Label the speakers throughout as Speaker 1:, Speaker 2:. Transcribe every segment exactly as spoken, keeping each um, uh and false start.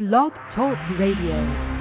Speaker 1: Blog Talk Radio.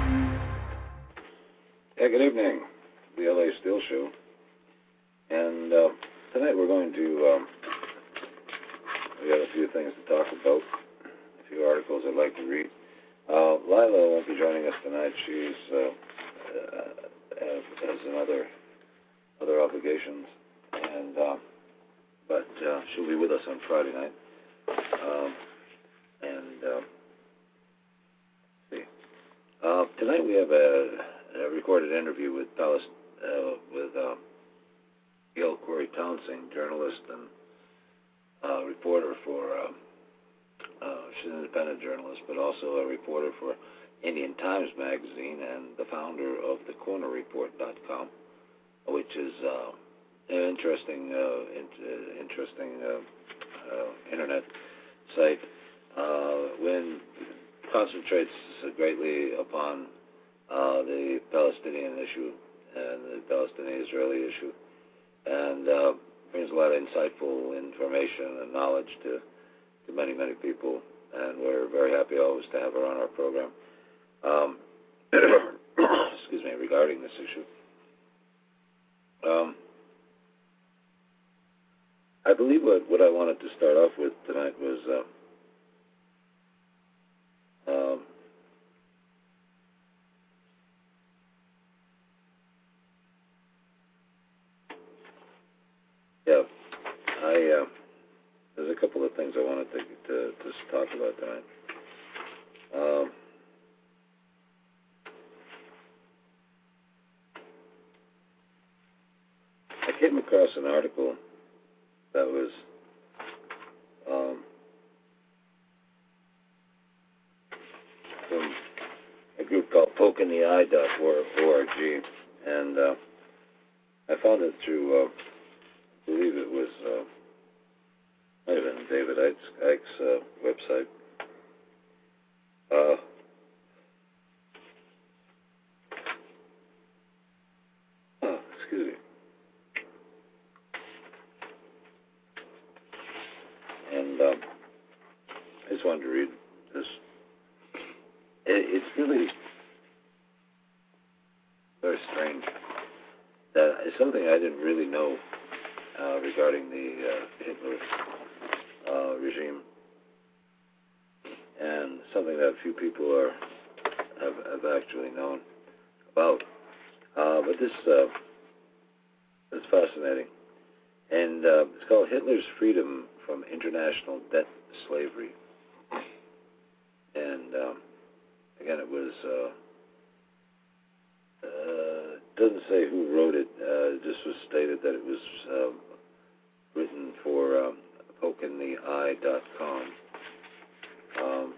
Speaker 2: Yeah, good evening. The L A Steel Show. And uh, tonight we're going to, um, we got a few things to talk about, a few articles I'd like to read. Uh, Lila won't be joining us tonight. She's uh, uh, has another other obligations, and uh, but uh, she'll be with us on Friday night. Um, and uh, see, uh, tonight we have a, a recorded interview with Dallas, uh, with uh, Gail Corey Townsend, journalist and uh, reporter for. Uh, Uh, she's an independent journalist, but also a reporter for Indian Times Magazine and the founder of the corner report dot com, which is uh, an interesting, uh, in- interesting uh, uh, internet site. Uh, when concentrates greatly upon uh, the Palestinian issue and the Palestinian-Israeli issue, and uh, brings a lot of insightful information and knowledge to. to many, many people, and we're very happy always to have her on our program. Um, excuse me, regarding this issue. Um, I believe what, what I wanted to start off with tonight was uh, um, yeah, I uh, there's a couple of things I wanted to, to, to talk about tonight. Um, I came across an article that was um, from a group called poke in the eye dot org, and uh, I found it through, uh, I believe it was, uh, might have been David Icke's, Icke's uh, website. Uh, oh, excuse me. And um, I just wanted to read this. It, it's really very strange. That it's something I didn't really know uh, regarding the uh, Hitler uh, regime, and something that few people are have, have actually known about. Uh, but this uh, is fascinating, and uh, it's called Hitler's Freedom from International Debt Slavery. And um, again, it was. Uh, Uh, doesn't say who wrote it. Uh, it just was stated that it was uh, written for um, poke in the eye dot com. Um,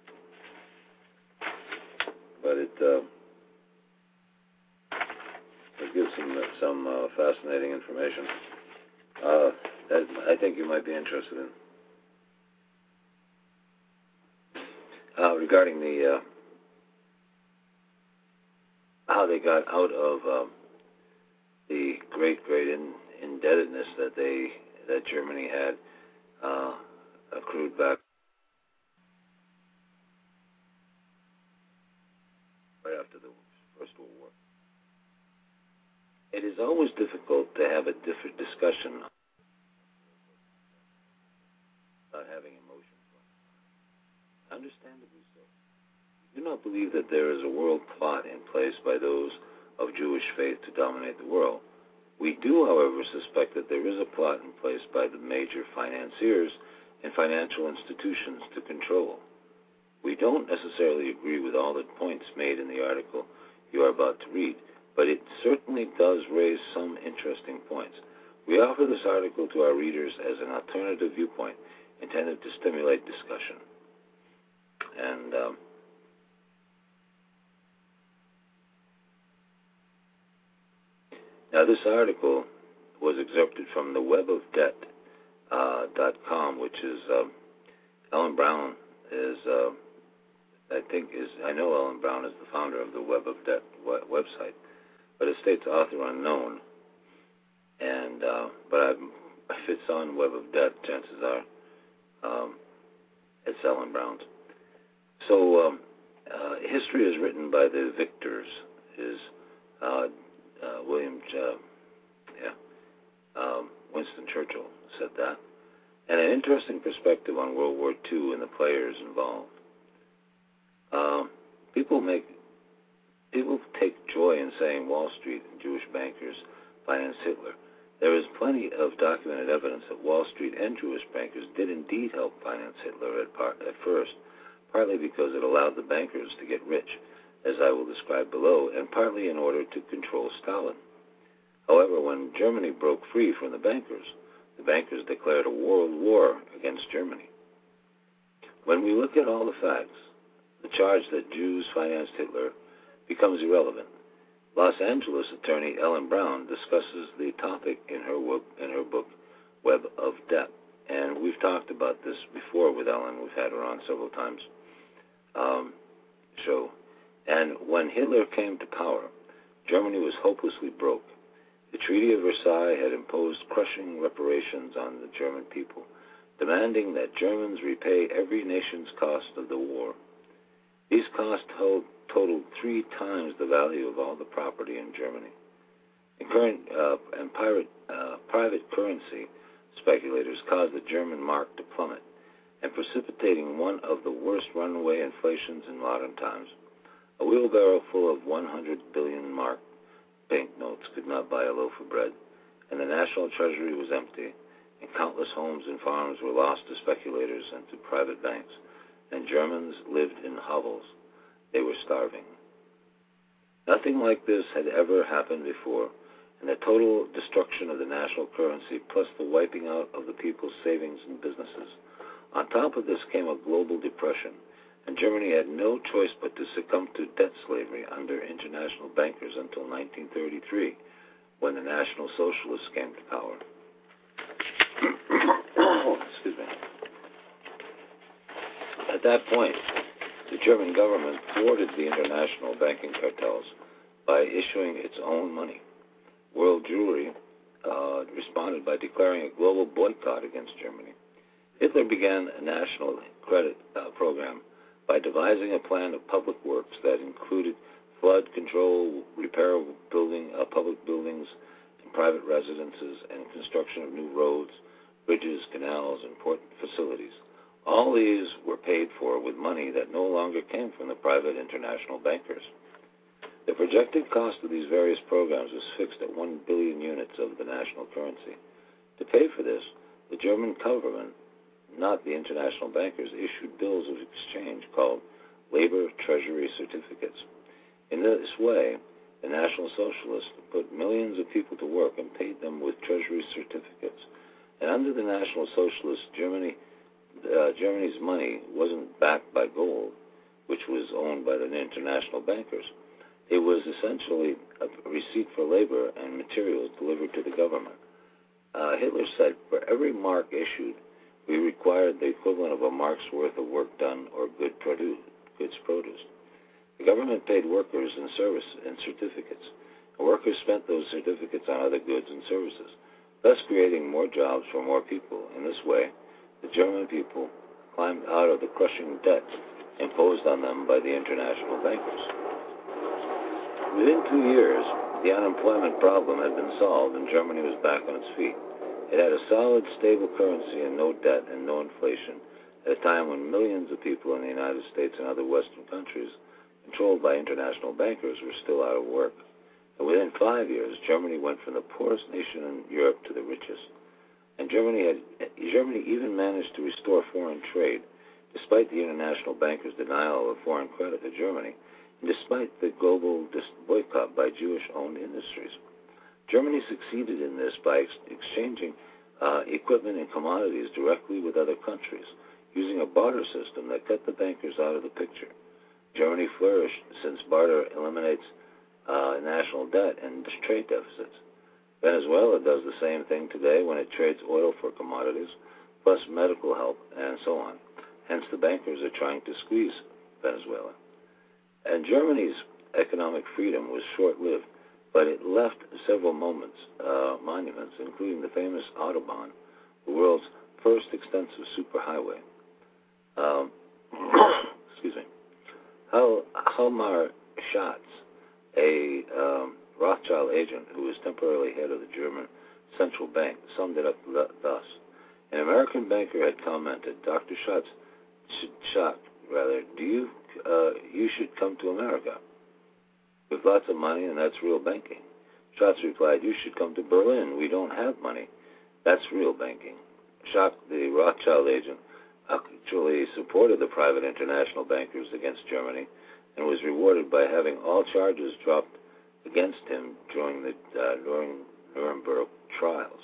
Speaker 2: but it, uh, it gives some some uh, fascinating information uh, that I think you might be interested in uh, regarding the. Uh, how they got out of um, the great, great in, indebtedness that they that Germany had uh, accrued back right after the First World War. It is always difficult to have a different discussion about having emotions. Understandably so. I do not believe that there is a world plot in place by those of Jewish faith to dominate the world. We do, however, suspect that there is a plot in place by the major financiers and financial institutions to control. We don't necessarily agree with all the points made in the article you are about to read, but it certainly does raise some interesting points. We offer this article to our readers as an alternative viewpoint intended to stimulate discussion. And um, Now, this article was excerpted from the web of debt dot com, uh, which is um, Ellen Brown is, uh, I think, is I know Ellen Brown is the founder of the Web of Debt website, but it states author unknown. And uh, but I've, if it's on Web of Debt, chances are um, it's Ellen Brown's. So um, uh, history is written by the victors, is uh, uh, William, uh, yeah, um, Winston Churchill said that. And an interesting perspective on World War Two and the players involved. Um, people make people take joy in saying Wall Street and Jewish bankers financed Hitler. There is plenty of documented evidence that Wall Street and Jewish bankers did indeed help finance Hitler at, part, at first, partly because it allowed the bankers to get rich, as I will describe below, and partly in order to control Stalin. However, when Germany broke free from the bankers, the bankers declared a world war against Germany. When we look at all the facts, the charge that Jews financed Hitler becomes irrelevant. Los Angeles attorney Ellen Brown discusses the topic in her book, in her book Web of Debt. And we've talked about this before with Ellen. We've had her on several times. Um, so, and when Hitler came to power, Germany was hopelessly broke. The Treaty of Versailles had imposed crushing reparations on the German people, demanding that Germans repay every nation's cost of the war. These costs hold, totaled three times the value of all the property in Germany. And, current, uh, and pirate, uh, private currency speculators caused the German mark to plummet, and precipitating one of the worst runaway inflations in modern times. A wheelbarrow full of one hundred billion mark banknotes could not buy a loaf of bread, and the national treasury was empty, and countless homes and farms were lost to speculators and to private banks, and Germans lived in hovels. They were starving. Nothing like this had ever happened before, and the total destruction of the national currency plus the wiping out of the people's savings and businesses. On top of this came a global depression, and Germany had no choice but to succumb to debt slavery under international bankers until nineteen thirty-three, when the National Socialists came to power. Excuse me. At that point, the German government thwarted the international banking cartels by issuing its own money. World Jewelry uh, responded by declaring a global boycott against Germany. Hitler began a national credit uh, program by devising a plan of public works that included flood control, repair of building, uh, public buildings and private residences, and construction of new roads, bridges, canals, and port facilities. All these were paid for with money that no longer came from the private international bankers. The projected cost of these various programs was fixed at one billion units of the national currency. To pay for this, the German government, not the international bankers, issued bills of exchange called labor treasury certificates. In this way, the National Socialists put millions of people to work and paid them with treasury certificates. And under the National Socialists, Germany, uh, Germany's money wasn't backed by gold, which was owned by the international bankers. It was essentially a receipt for labor and materials delivered to the government. Uh, Hitler said, for every mark issued, we required the equivalent of a mark's worth of work done or good produce, goods produced. The government paid workers in service and certificates. The workers spent those certificates on other goods and services, thus creating more jobs for more people. In this way, the German people climbed out of the crushing debt imposed on them by the international bankers. Within two years, the unemployment problem had been solved and Germany was back on its feet. It had a solid, stable currency and no debt and no inflation at a time when millions of people in the United States and other Western countries, controlled by international bankers, were still out of work. And within five years, Germany went from the poorest nation in Europe to the richest. And Germany had Germany even managed to restore foreign trade, despite the international bankers' denial of foreign credit to Germany, and despite the global boycott by Jewish-owned industries. Germany succeeded in this by ex- exchanging uh, equipment and commodities directly with other countries, using a barter system that cut the bankers out of the picture. Germany flourished since barter eliminates uh, national debt and trade deficits. Venezuela does the same thing today when it trades oil for commodities, plus medical help, and so on. Hence, the bankers are trying to squeeze Venezuela. And Germany's economic freedom was short-lived, but it left several moments, uh, monuments, including the famous Autobahn, the world's first extensive superhighway. Um, excuse me. Hal, Halmar Schatz, a um, Rothschild agent who was temporarily head of the German central bank, summed it up thus. An American banker had commented, Doctor Schatz, Schatz, rather, do you, uh, you should come to America with lots of money, and that's real banking. Schatz replied, you should come to Berlin. We don't have money. That's real banking. Schatz, the Rothschild agent, actually supported the private international bankers against Germany and was rewarded by having all charges dropped against him during the uh, during Nuremberg trials.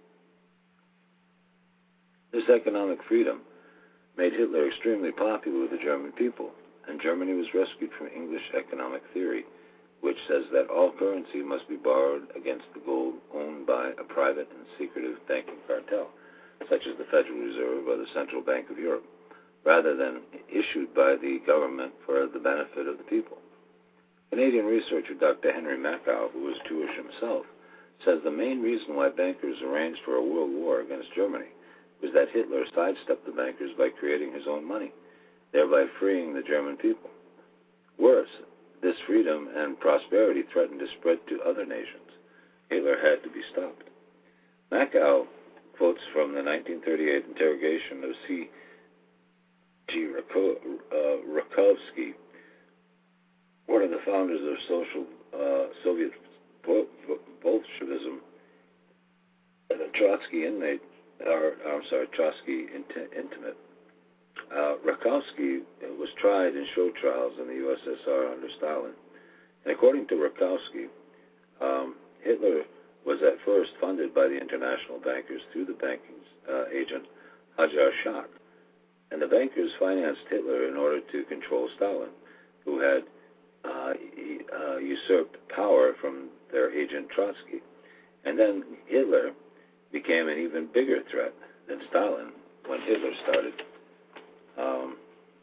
Speaker 2: This economic freedom made Hitler extremely popular with the German people, and Germany was rescued from English economic theory, which says that all currency must be borrowed against the gold owned by a private and secretive banking cartel, such as the Federal Reserve or the Central Bank of Europe, rather than issued by the government for the benefit of the people. Canadian researcher Doctor Henry Makow, who was Jewish himself, says the main reason why bankers arranged for a world war against Germany was that Hitler sidestepped the bankers by creating his own money, thereby freeing the German people. Worse, this freedom and prosperity threatened to spread to other nations. Hitler had to be stopped. Makow quotes from the nineteen thirty-eight interrogation of C. G. Rakovsky, one of the founders of social uh, Soviet Bolshevism, and a Trotsky inmate, or I'm sorry, Trotsky intimate. Uh, Rakovsky was tried in show trials in the U S S R under Stalin. And according to Rakovsky, um, Hitler was at first funded by the international bankers through the banking uh, agent Hajar Shak. And the bankers financed Hitler in order to control Stalin, who had uh, uh, usurped power from their agent Trotsky. And then Hitler became an even bigger threat than Stalin when Hitler started um,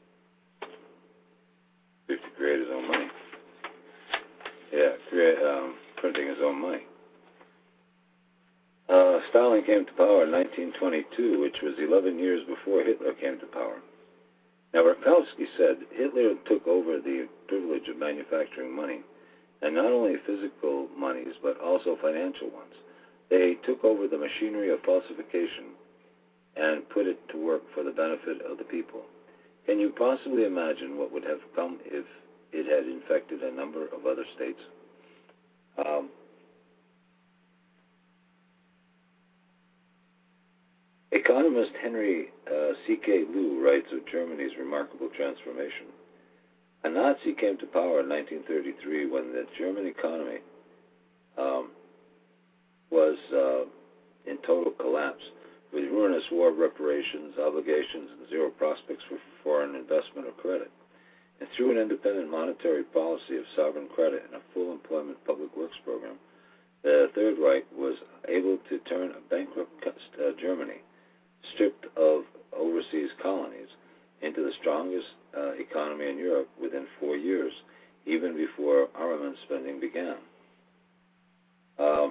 Speaker 2: to create his own money. Yeah, create, um, printing his own money. Uh, Stalin came to power in nineteen twenty-two, which was eleven years before Hitler came to power. Now, Rakovsky said Hitler took over the privilege of manufacturing money, and not only physical monies, but also financial ones. They took over the machinery of falsification and put it to work for the benefit of the people. Can you possibly imagine what would have come if it had infected a number of other states? Um, Economist Henry uh, C K Liu writes of Germany's remarkable transformation. A Nazi came to power in nineteen thirty-three when the German economy um, was uh, in total collapse, with ruinous war reparations, obligations, and zero prospects for foreign investment or credit. And through an independent monetary policy of sovereign credit and a full employment public works program, the Third Reich was able to turn a bankrupt uh, Germany, stripped of overseas colonies, into the strongest uh, economy in Europe within four years, even before armament spending began. Um,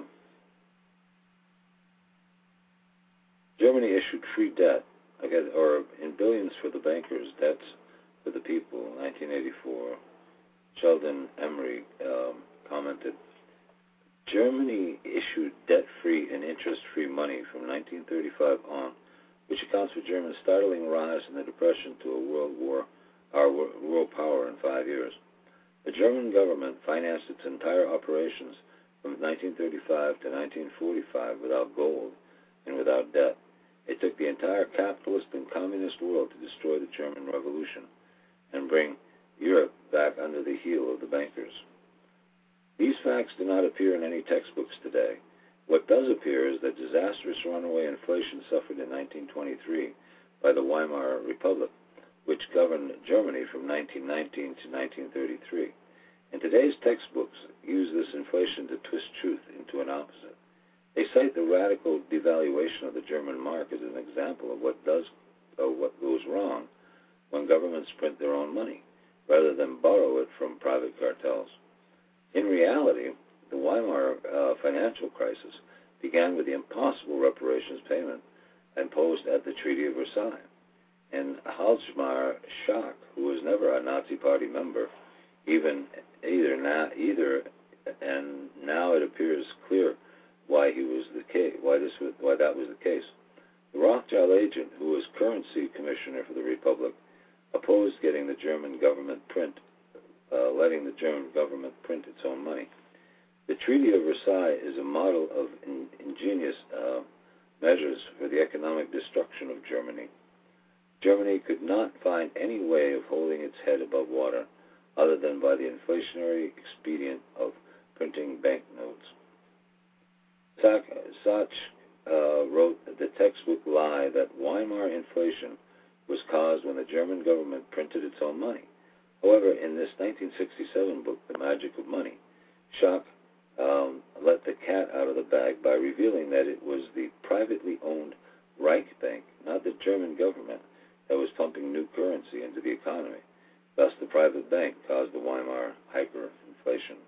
Speaker 2: Germany issued free debt, again, or in billions for the bankers, debts for the people. In nineteen eighty-four, Sheldon Emery um, commented, Germany issued debt-free and interest-free money from nineteen thirty-five on, which accounts for Germany's startling rise in the Depression to a world war, our world power in five years. The German government financed its entire operations from nineteen thirty-five to nineteen forty-five without gold and without debt. It took the entire capitalist and communist world to destroy the German Revolution and bring Europe back under the heel of the bankers. These facts do not appear in any textbooks today. What does appear is the disastrous runaway inflation suffered in nineteen twenty-three by the Weimar Republic, which governed Germany from nineteen nineteen to nineteen thirty-three. And today's textbooks use this inflation to twist truth into an opposite. They cite the radical devaluation of the German mark as an example of what does, or what goes wrong when governments print their own money, rather than borrow it from private cartels. In reality, the Weimar uh, financial crisis began with the impossible reparations payment imposed at the Treaty of Versailles. And Hjalmar Schacht, who was never a Nazi Party member, even either now, either, and now it appears clear why he was the case, why this was, why that was the case. The Rothschild agent, who was currency commissioner for the Republic, opposed getting the German government print, uh, letting the German government print its own money. The Treaty of Versailles is a model of in, ingenious uh, measures for the economic destruction of Germany. Germany could not find any way of holding its head above water other than by the inflationary expedient of printing banknotes. Sachs uh, wrote the textbook lie that Weimar inflation was caused when the German government printed its own money. However, in this nineteen sixty-seven book, The Magic of Money, Schacht um, let the cat out of the bag by revealing that it was the privately owned Reich Bank, not the German government, that was pumping new currency into the economy. Thus, the private bank caused the Weimar hyperinflation.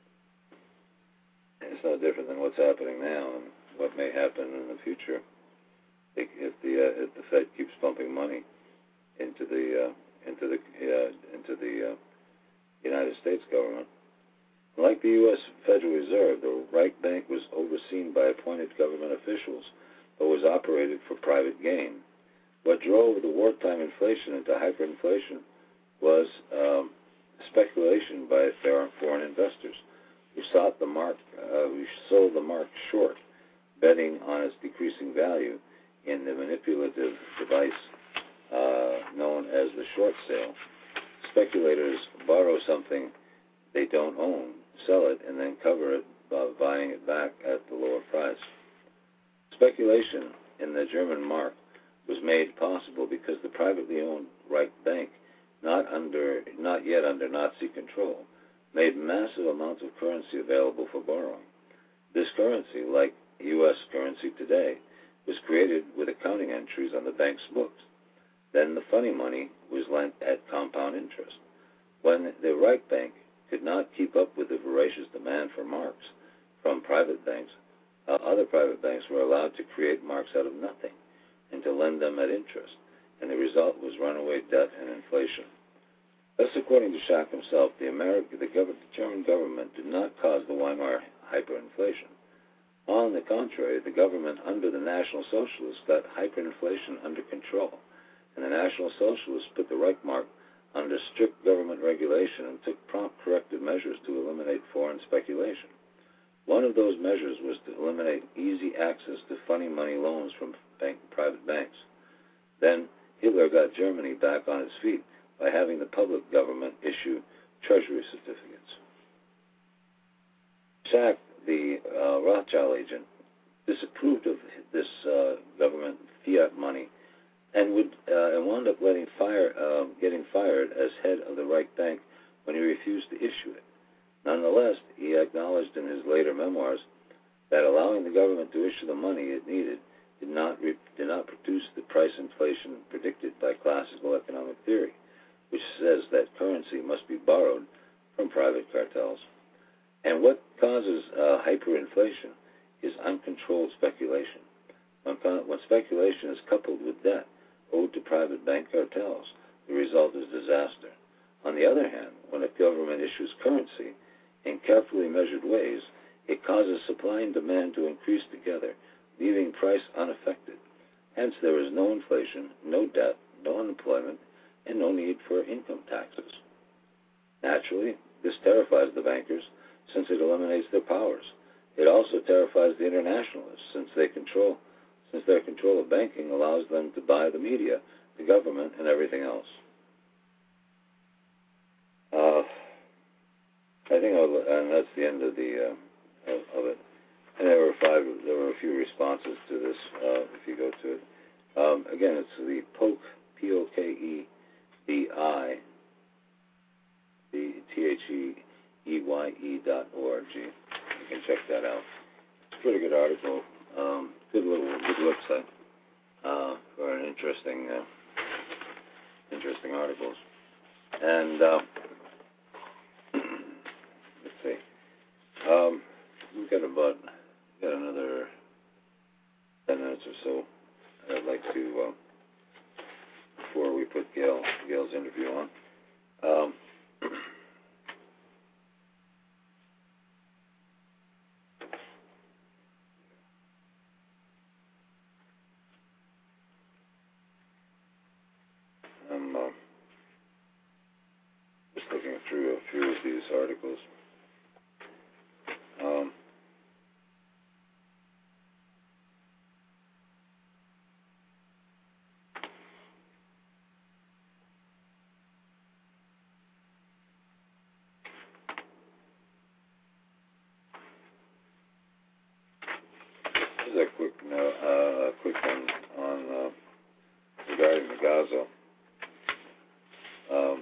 Speaker 2: It's no different than what's happening now and what may happen in the future if the uh, if the Fed keeps pumping money into the uh, into the uh, into the uh, United States government. Like the U S Federal Reserve, the Reich Bank was overseen by appointed government officials, but was operated for private gain. What drove the wartime inflation into hyperinflation was um, speculation by foreign investors who sought the mark, uh, who sold the mark short, betting on its decreasing value in the manipulative device uh, known as the short sale. Speculators borrow something they don't own, sell it, and then cover it by buying it back at the lower price. Speculation in the German mark was made possible because the privately owned Reich Bank, not under, not yet under Nazi control, made massive amounts of currency available for borrowing. This currency, like U S currency today, was created with accounting entries on the bank's books. Then the funny money was lent at compound interest. When the Reich Bank could not keep up with the voracious demand for marks from private banks, uh, other private banks were allowed to create marks out of nothing and to lend them at interest, and the result was runaway debt and inflation. Thus, according to Schacht himself, the, American, the, gov- the German government did not cause the Weimar hyperinflation. On the contrary, the government under the National Socialists got hyperinflation under control, and the National Socialists put the Reichsmark under strict government regulation and took prompt corrective measures to eliminate foreign speculation. One of those measures was to eliminate easy access to funny money loans from bank, private banks. Then Hitler got Germany back on its feet by having the public government issue treasury certificates. Schacht, the uh, Rothschild agent, disapproved of this uh, government fiat money and would uh, and wound up letting fire, uh, getting fired as head of the Reich Bank when he refused to issue it. Nonetheless, he acknowledged in his later memoirs that allowing the government to issue the money it needed did not re- did not produce the price inflation predicted by classical economic theory, which says that currency must be borrowed from private cartels. And what causes uh, hyperinflation is uncontrolled speculation. When, when speculation is coupled with debt owed to private bank cartels, the result is disaster. On the other hand, when a government issues currency in carefully measured ways, it causes supply and demand to increase together, leaving price unaffected. Hence, there is no inflation, no debt, no unemployment, and no need for income taxes. Naturally, this terrifies the bankers since it eliminates their powers. It also terrifies the internationalists since they control, since their control of banking allows them to buy the media, the government, and everything else. Uh, I think, I'll, and that's the end of the uh, of, of it. And there were five. There were a few responses to this. Uh, if you go to it, um, again, it's the Poke P O K E D I the T H E E Y E dot O R G. You can check that out. It's a pretty good article. Um, good little good website uh, for an interesting uh, interesting articles. And uh, let's see. Um, we've got about got another ten minutes or so. I'd like to uh, before articles. Um, this is a quick, uh, uh, quick one on uh, regarding the Gaza. Um,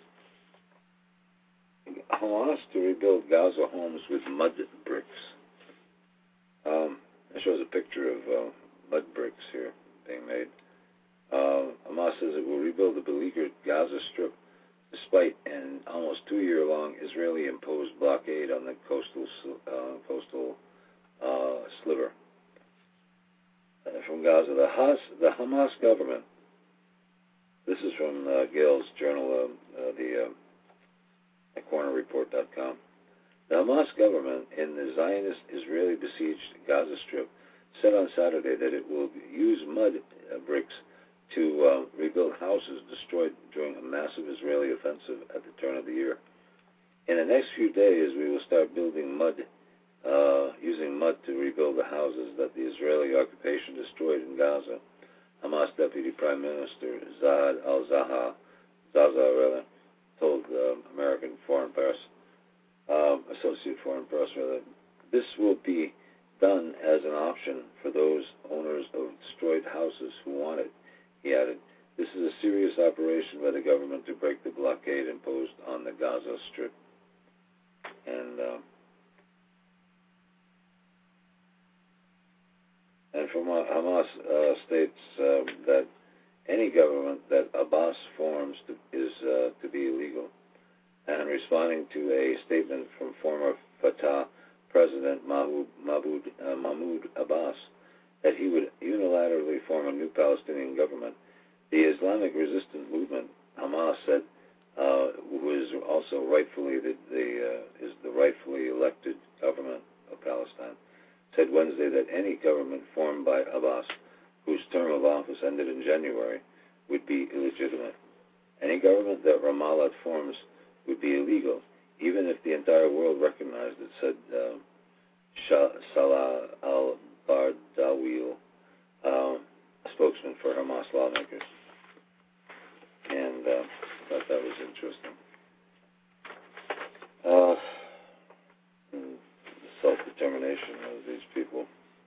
Speaker 2: Hamas to rebuild Gaza homes with mud bricks. Um, it shows a picture of uh, mud bricks here being made. Uh, Hamas says it will rebuild the beleaguered Gaza Strip despite an almost two-year-long Israeli-imposed blockade on the coastal uh, coastal uh, sliver. Uh, from Gaza, the, Has, the Hamas government. This is from uh, Gail's journal, uh, uh, the uh, corner report dot com. The Hamas government in the Zionist Israeli besieged Gaza Strip said on Saturday that it will use mud uh, bricks to uh, rebuild houses destroyed during a massive Israeli offensive at the turn of the year. In the next few days, we will start building mud, uh, using mud to rebuild the houses that the Israeli occupation destroyed in Gaza. Hamas Deputy Prime Minister Zaad al-Zaha, Zaza rather, told uh, American Foreign Press, um, Associate Foreign Press rather, this will be done as an option for those owners of destroyed houses who want it. He added, this is a serious operation by the government to break the blockade imposed on the Gaza Strip. And uh, and from uh, Hamas uh, states uh, that any government that Abbas forms to, is uh, to be illegal. And responding to a statement from former Fatah President Mahmoud, Mahmoud, uh, Mahmoud Abbas that he would unilaterally form a new Palestinian government, the Islamic Resistance Movement, Hamas said, uh, who is also rightfully the, the uh, is the rightfully elected government of Palestine, said Wednesday that any government formed by Abbas, whose term of office ended in January, would be illegitimate. Any government that Ramallah forms would be illegal, even if the entire world recognized it, said uh, Salah al-Bardawil, uh, a spokesman for Hamas lawmakers. And uh, I thought that was interesting. Uh, the self-determination of these people.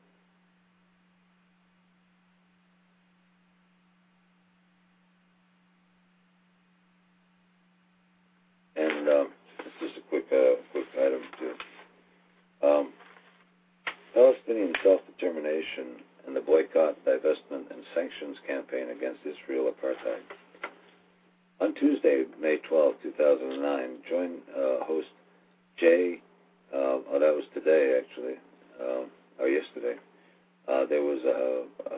Speaker 2: And um, it's just a quick, uh, quick item too. Um, Palestinian self-determination and the boycott, divestment, and sanctions campaign against Israel apartheid. On Tuesday, May twelfth, two thousand nine, join uh, host Jay. Uh, oh, that was today actually, um, or yesterday. Uh, there was a,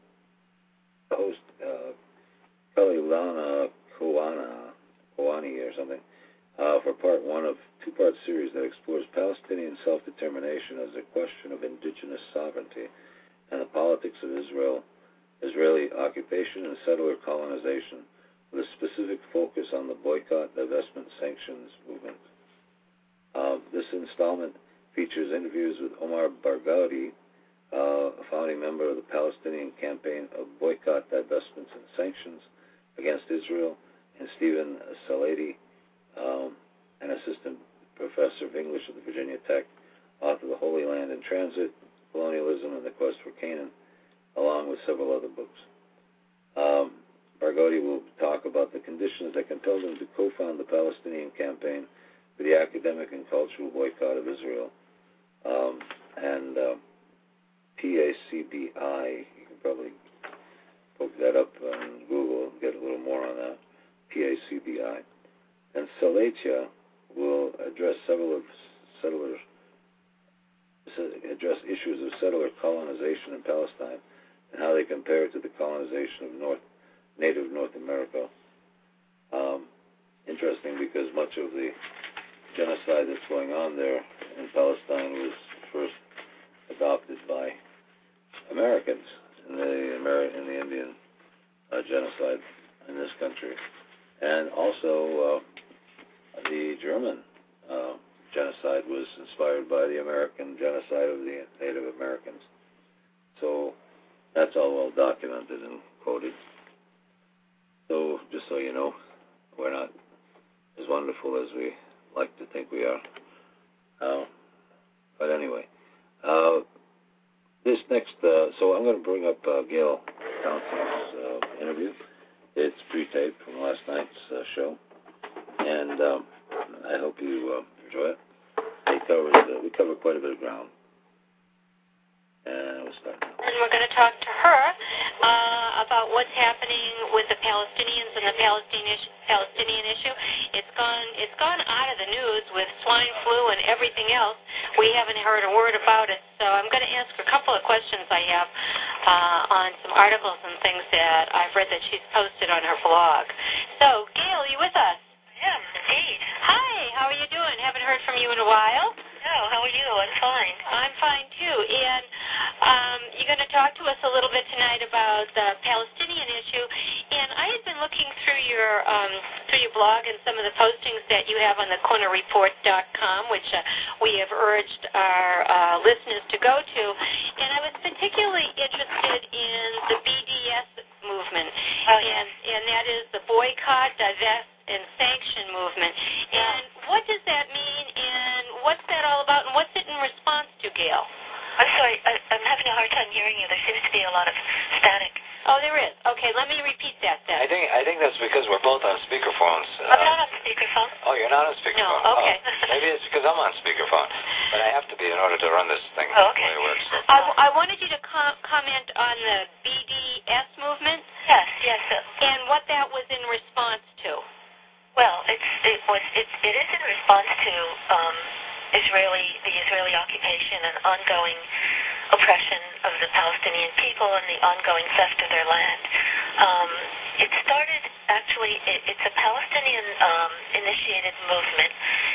Speaker 2: a host, uh, Kalilana Kouana, Kouani or something. Uh, for part one of two-part series that explores Palestinian self-determination as a question of indigenous sovereignty and the politics of Israel, Israeli occupation and settler colonization, with a specific focus on the boycott, divestment, sanctions movement. Uh, this installment features interviews with Omar Barghouti, uh, a founding member of the Palestinian campaign of boycott, divestments, and sanctions against Israel, and Stephen Salati, Um, an assistant professor of English at the Virginia Tech, author of The Holy Land in Transit, Colonialism and the Quest for Canaan, along with several other books. Um, Barghouti will talk about the conditions that compelled him to co-found the Palestinian campaign for the academic and cultural boycott of Israel. Um, and uh, P A C B I, you can probably poke that up on Google and get a little more on that, P A C B I. And Salatia will address several of settlers, address issues of settler colonization in Palestine and how they compare to the colonization of North, native North America. Um, interesting because much of the genocide that's going on there in Palestine was first adopted by Americans in the Ameri- in the Indian uh, genocide in this country, and also uh, the German genocide was inspired by the American genocide of the Native Americans. So that's all well documented and quoted. So just so you know, we're not as wonderful as we like to think we are. Uh, but anyway, uh, this next, uh, so I'm going to bring up uh, Gail Townsend's uh, interview. It's pre-taped from last night's uh, show, and um, I hope you uh, enjoy it. It covers, uh, we cover quite a bit of ground. And we'll start now.
Speaker 1: And we're going to talk to her uh, about what's happening with the Palestinians and the Palestinian Palestinian issue. It's gone it's gone out of the news with swine flu and everything else. We haven't heard a word about it. So I'm going to ask a couple of questions I have uh, on some articles and things that I've read that she's posted on her blog. So, Gail, you with us?
Speaker 3: I am, indeed.
Speaker 1: Hi, how are you doing? Haven't heard from you in a while.
Speaker 3: No, how are you? I'm fine.
Speaker 1: I'm fine, too. And um, you're going to talk to us a little bit tonight about the Palestinian issue. And I had been looking through your um, through your blog and some of the postings that you have on the corner report dot com, which uh, we have urged our uh, listeners to go to. And I was particularly interested in the B D S movement.
Speaker 3: Oh, yes.
Speaker 1: And, and that is the boycott, divest, and sanction movement. And what does that mean, and what's that all about, and what's it in response to, Gail?
Speaker 3: I'm sorry, I, I'm having a hard time hearing you. There seems to be a lot of static.
Speaker 1: Oh, there is. Okay, let me repeat that then.
Speaker 4: I think I think that's because we're both on speakerphones.
Speaker 3: Uh, I'm not on speakerphone.
Speaker 4: Oh, you're not on speakerphone?
Speaker 1: No, okay.
Speaker 4: Oh, maybe it's because I'm on speakerphone. But I have to be in order to run this thing
Speaker 3: Oh, okay.
Speaker 4: the way it works. So.
Speaker 1: I, I wanted you to com- comment on the B D S movement.
Speaker 3: Yes, yes. Uh,
Speaker 1: And what that was in response to.
Speaker 3: well, it's it was it it is in response to um, Israeli the Israeli occupation and ongoing oppression of the Palestinian people and the ongoing theft of their land. Um, it started actually. It, it's a Palestinian um, initiated movement,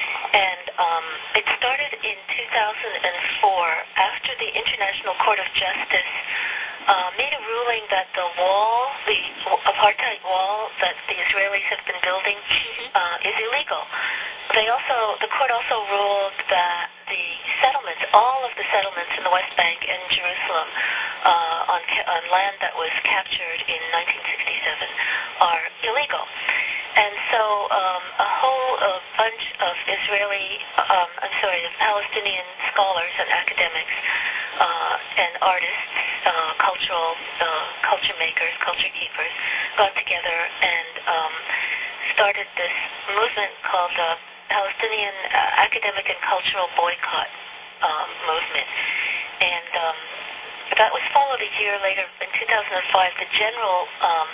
Speaker 3: and um, it started in two thousand four after the International Court of Justice uh, made a ruling that the wall, the apartheid wall that the Israelis have been building, uh, is illegal. They also, the court also ruled that the settlements, all of the settlements in the West Bank and Jerusalem uh, on, on land that was captured in nineteen sixty-seven are illegal. And so um, a whole uh, bunch of Israeli, um, I'm sorry, of Palestinian scholars and academics uh, and artists, uh, cultural uh, culture makers, culture keepers, got together and um, started this movement called the Palestinian uh, Academic and Cultural Boycott um, Movement. And um, that was followed a year later in two thousand five. The general um,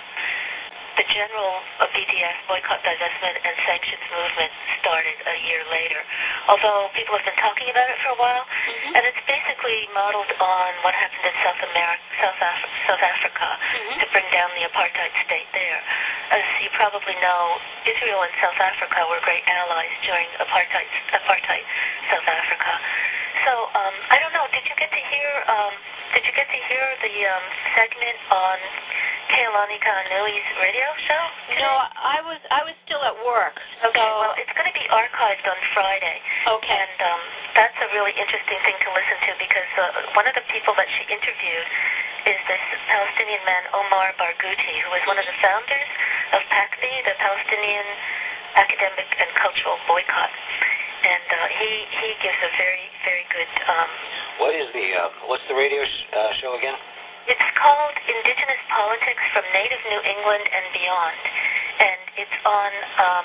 Speaker 3: The general uh, B D S, Boycott, Divestment, and Sanctions movement started a year later, although people have been talking about it for a while, mm-hmm. and it's basically modeled on what happened in South America, South, Af- South Africa, mm-hmm. to bring down the apartheid state there. As you probably know, Israel and South Africa were great allies during apartheid, apartheid South Africa. So um, I don't know. Did you get to hear? Um, did you get to hear the um, segment on Keilani Kaanui's radio show today?
Speaker 1: No, I was I was still at work.
Speaker 3: Okay,
Speaker 1: so
Speaker 3: well, it's going to be archived on Friday.
Speaker 1: Okay.
Speaker 3: And um, that's a really interesting thing to listen to because uh, one of the people that she interviewed is this Palestinian man, Omar Barghouti, who was one of the founders of PACBI, the Palestinian Academic and Cultural Boycott. And uh, he, he gives a very, very good... Um,
Speaker 4: what is the, uh, what's the radio sh- uh, show again?
Speaker 3: It's called Indigenous Politics from Native New England and Beyond, and it's on um,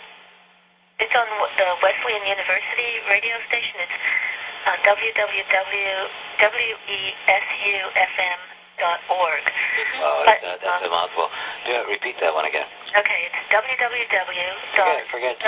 Speaker 3: it's on the Wesleyan University radio station. It's uh, w w w dot w e s u f m dot org.
Speaker 4: Mm-hmm. Oh, that's, uh, that's a mouthful. Do it, repeat that one again.
Speaker 3: Okay, it's w w w dot w e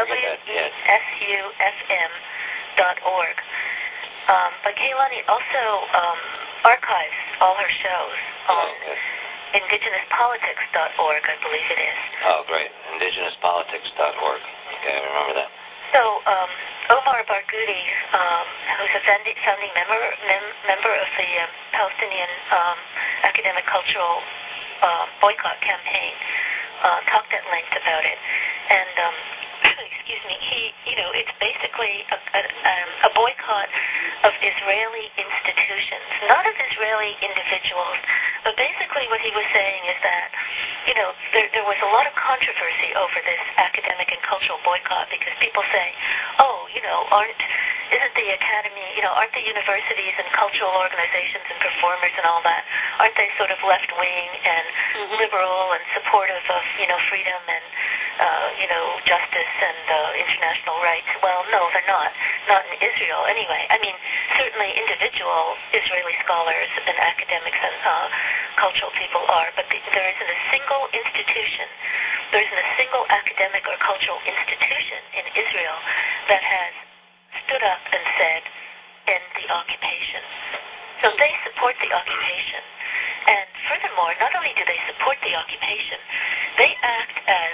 Speaker 3: s u f m dot org. Um, but Keilani also um, archives all her shows on
Speaker 4: oh, okay.
Speaker 3: indigenous politics dot org, I believe it is.
Speaker 4: Oh, great. indigenous politics dot org. Okay, I remember that.
Speaker 3: So, um, Omar Barghouti, um, who's a founding, founding member, mem- member of the um, Palestinian um, Academic Cultural uh, Boycott Campaign, uh, talked at length about it. And um, actually, excuse me, he, you know, it's basically a, a, um, a boycott of Israeli institutions, not of Israeli individuals, but basically what he was saying is that, you know, there, there was a lot of controversy over this academic and cultural boycott because people say, oh, you know, aren't, isn't the academy, you know, aren't the universities and cultural organizations and performers and all that, aren't they sort of left-wing and mm-hmm. liberal and supportive of, you know, freedom and, uh, you know, justice and uh, international rights? Well, no, they're not. Not in Israel, anyway. I mean, certainly individual Israeli scholars and academics and uh, cultural people are, but the, there isn't a single institution, there isn't a single academic or cultural institution in Israel that has stood up and said, end the occupation. So they support the occupation. And furthermore, not only do they support the occupation, they act as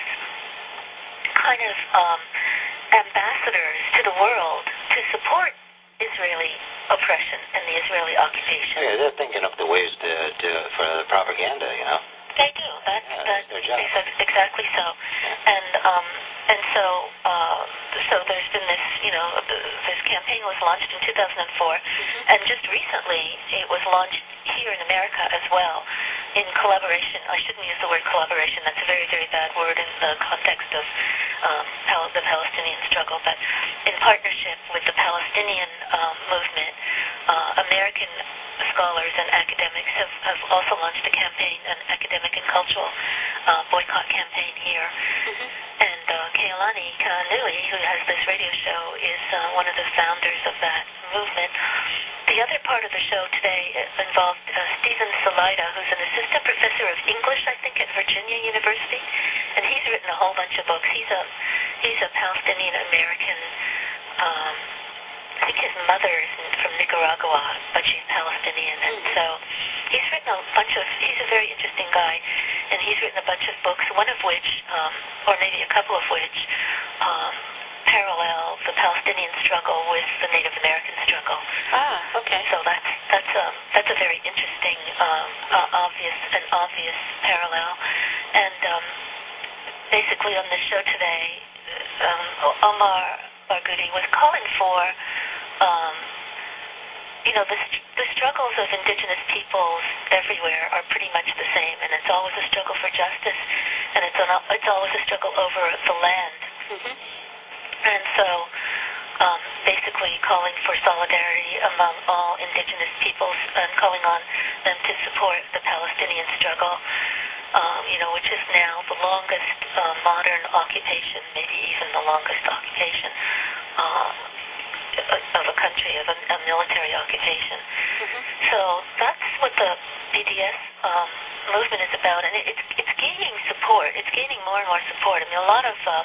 Speaker 3: kind of um, ambassadors to the world to support Israeli oppression and the Israeli occupation.
Speaker 4: Yeah, they're thinking up the ways to, to for the propaganda, you know.
Speaker 3: They do. That's,
Speaker 4: yeah,
Speaker 3: that's
Speaker 4: their job.
Speaker 3: Exactly so. Yeah. And um, and so uh, so there's been this, you know, this campaign was launched in two thousand four, mm-hmm. and just recently it was launched here in America as well, in collaboration. I shouldn't use the word collaboration. That's a very, very bad word in the context of um, the Palestinian struggle, but in partnership with the Palestinian um, movement, uh, American scholars and academics have, have also launched a campaign, an academic and cultural uh, boycott campaign here. Mm-hmm. And uh, Keilani Kanui, who has this radio show, is uh, one of the founders of that movement. The other part of the show today involved uh, Stephen Salaita, who's an assistant professor of English, I think, at Virginia University, and he's written a whole bunch of books. He's a he's a Palestinian American. Um, I think his mother is from Nicaragua, but she's Palestinian, and so he's written a bunch of. He's a very interesting guy, and he's written a bunch of books. One of which, um, or maybe a couple of which, um, parallel the Palestinian struggle with the Native American struggle.
Speaker 1: Ah, okay.
Speaker 3: So that's that's a that's a very interesting, um, uh, obvious an obvious parallel, and um, basically on the show today, um, Omar Barghouti was calling for, um, you know, the, the struggles of indigenous peoples everywhere are pretty much the same, and it's always a struggle for justice, and it's an, it's always a struggle over the land. Mm-hmm. And so, um, basically calling for solidarity among all indigenous peoples and calling on them to support the Palestinian struggle, um, you know, which is now the longest uh, modern occupation, maybe even the longest occupation uh, of a country, of a, a military occupation. Mm-hmm. So that's what the B D S um, movement is about, and it, it's, it's gaining support. It's gaining more and more support. I mean, a lot of uh,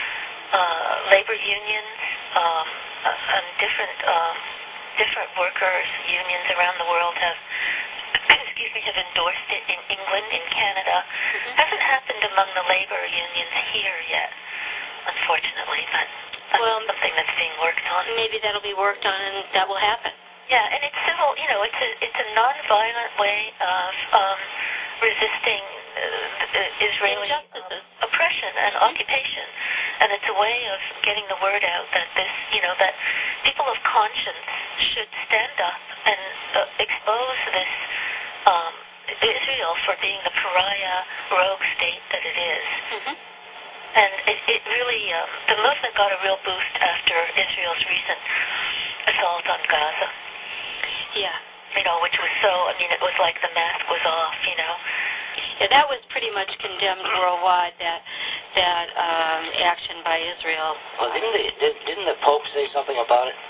Speaker 3: uh, labor unions um, uh, and different um, different workers unions around the world have excuse me have endorsed it in England, in Canada. Mm-hmm. Hasn't happened among the labor unions here yet, unfortunately, but that's
Speaker 1: well,
Speaker 3: something that's being worked on.
Speaker 1: Maybe that'll be worked on, and that will happen.
Speaker 3: Yeah, and it's civil. You know, it's a it's a non-violent way of um, resisting uh, Israeli um, oppression and mm-hmm. occupation, and it's a way of getting the word out that this, you know, that people of conscience should stand up and uh, expose this um, Israel for being the pariah rogue state that it is. Mm-hmm. And it, it really, um, the movement got a real boost after Israel's recent assault on Gaza.
Speaker 1: Yeah.
Speaker 3: You know, which was so, I mean, it was like the mask was off, you know.
Speaker 1: Yeah, that was pretty much condemned worldwide, that that um, action by Israel.
Speaker 4: Well, didn't, they, did, didn't the Pope say something about it?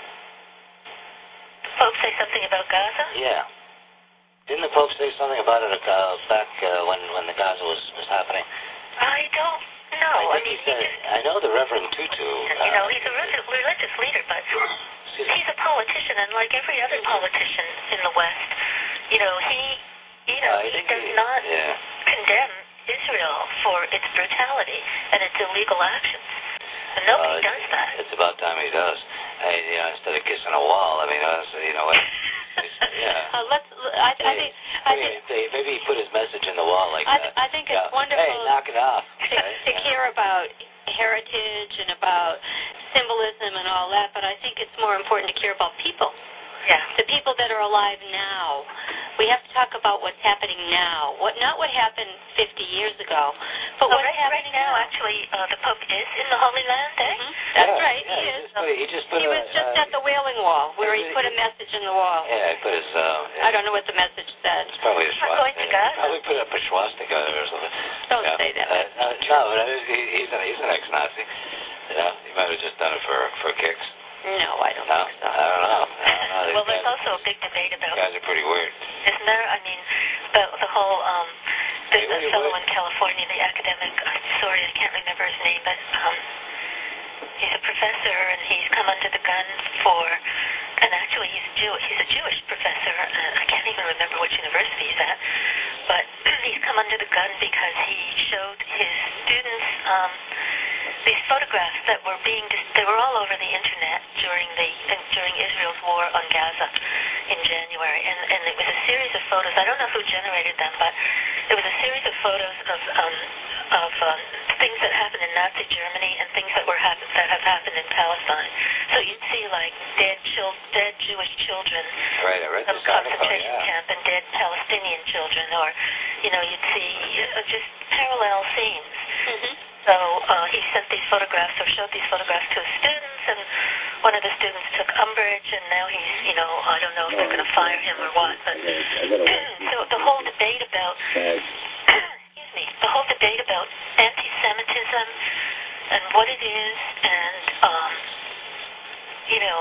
Speaker 3: The Pope say something about Gaza?
Speaker 4: Yeah. Didn't the Pope say something about it uh, back uh, when, when the Gaza was, was happening?
Speaker 3: I don't know.
Speaker 4: I,
Speaker 3: I mean,
Speaker 4: he said,
Speaker 3: just,
Speaker 4: I know the Reverend Tutu.
Speaker 3: You know, he's a religious, religious leader, but he's a politician, and like every other politician in the West, you know, he, you know,
Speaker 4: uh,
Speaker 3: he does he, not
Speaker 4: yeah.
Speaker 3: condemn Israel for its brutality and its illegal actions. And nobody
Speaker 4: uh,
Speaker 3: does that.
Speaker 4: It's about time he does. I, you know, instead of kissing a wall, I mean, honestly, you know what? Yeah.
Speaker 1: Uh, let's. I, I think. I
Speaker 4: maybe,
Speaker 1: think
Speaker 4: maybe he put his message in the wall like
Speaker 1: I,
Speaker 4: that.
Speaker 1: I think it's
Speaker 4: yeah.
Speaker 1: wonderful.
Speaker 4: Hey, knock it off.
Speaker 1: To,
Speaker 4: right?
Speaker 1: to
Speaker 4: yeah.
Speaker 1: care about heritage and about symbolism and all that, but I think it's more important to care about people.
Speaker 3: Yeah.
Speaker 1: The people that are alive now. We have to talk about what's happening now. What not what happened fifty years ago, but
Speaker 3: well,
Speaker 1: what's
Speaker 3: right,
Speaker 1: happening
Speaker 3: right now.
Speaker 1: now.
Speaker 3: Actually, uh, the Pope is in the Holy Land, eh?
Speaker 1: Mm-hmm. That's
Speaker 4: yeah,
Speaker 1: right.
Speaker 4: Yeah,
Speaker 1: he
Speaker 4: he
Speaker 1: is.
Speaker 4: Just put, he just put
Speaker 1: He
Speaker 4: a,
Speaker 1: was just
Speaker 4: uh,
Speaker 1: at the Wailing Wall, where he
Speaker 4: he-
Speaker 1: put a message in the wall.
Speaker 4: Yeah, he put his. Uh,
Speaker 1: I don't know what the message said.
Speaker 4: It's probably a
Speaker 3: Not going to
Speaker 4: swastika.
Speaker 3: Gaza.
Speaker 4: Probably put up a swastika or something.
Speaker 1: Don't
Speaker 4: yeah.
Speaker 1: say that.
Speaker 4: Uh, no, no, but I mean, he, he's an he's an ex-Nazi. Yeah, he might have just done it for for kicks.
Speaker 1: No, I don't
Speaker 4: No,
Speaker 1: think so.
Speaker 4: I don't know. I don't know. These
Speaker 3: Well, there's
Speaker 4: guys,
Speaker 3: also a big debate about,
Speaker 4: these guys are pretty weird.
Speaker 3: isn't there? I mean, the, the whole, um, there's
Speaker 4: Hey,
Speaker 3: a
Speaker 4: wait,
Speaker 3: fellow
Speaker 4: wait.
Speaker 3: in California, the academic, I'm sorry, I can't remember his name, but um, he's a professor, and he's come under the gun for, and actually he's Jew, he's a Jewish professor, uh, I can't even remember which university he's at, but he's come under the gun because he showed his students um, these photographs that were being, they were all over the internet during the during Israel's war on Gaza in January, and, and it was a series of photos. I don't know who generated them, but it was a series of photos of um, of um, things that happened in Nazi Germany and things that were hap- that have happened in Palestine. So you'd see like dead chil- dead Jewish children
Speaker 4: Right, I read
Speaker 3: from
Speaker 4: this article.
Speaker 3: concentration
Speaker 4: Yeah.
Speaker 3: camp and dead Palestinian children, or you know you'd see uh, just parallel scenes.
Speaker 1: Mm-hmm.
Speaker 3: So uh, he sent these photographs or showed these photographs to his students, and one of the students took umbrage, and now he's, you know, I don't know if they're going to fire him or what. But so the whole debate about, excuse me, the whole debate about anti-Semitism and what it is, and um, you know,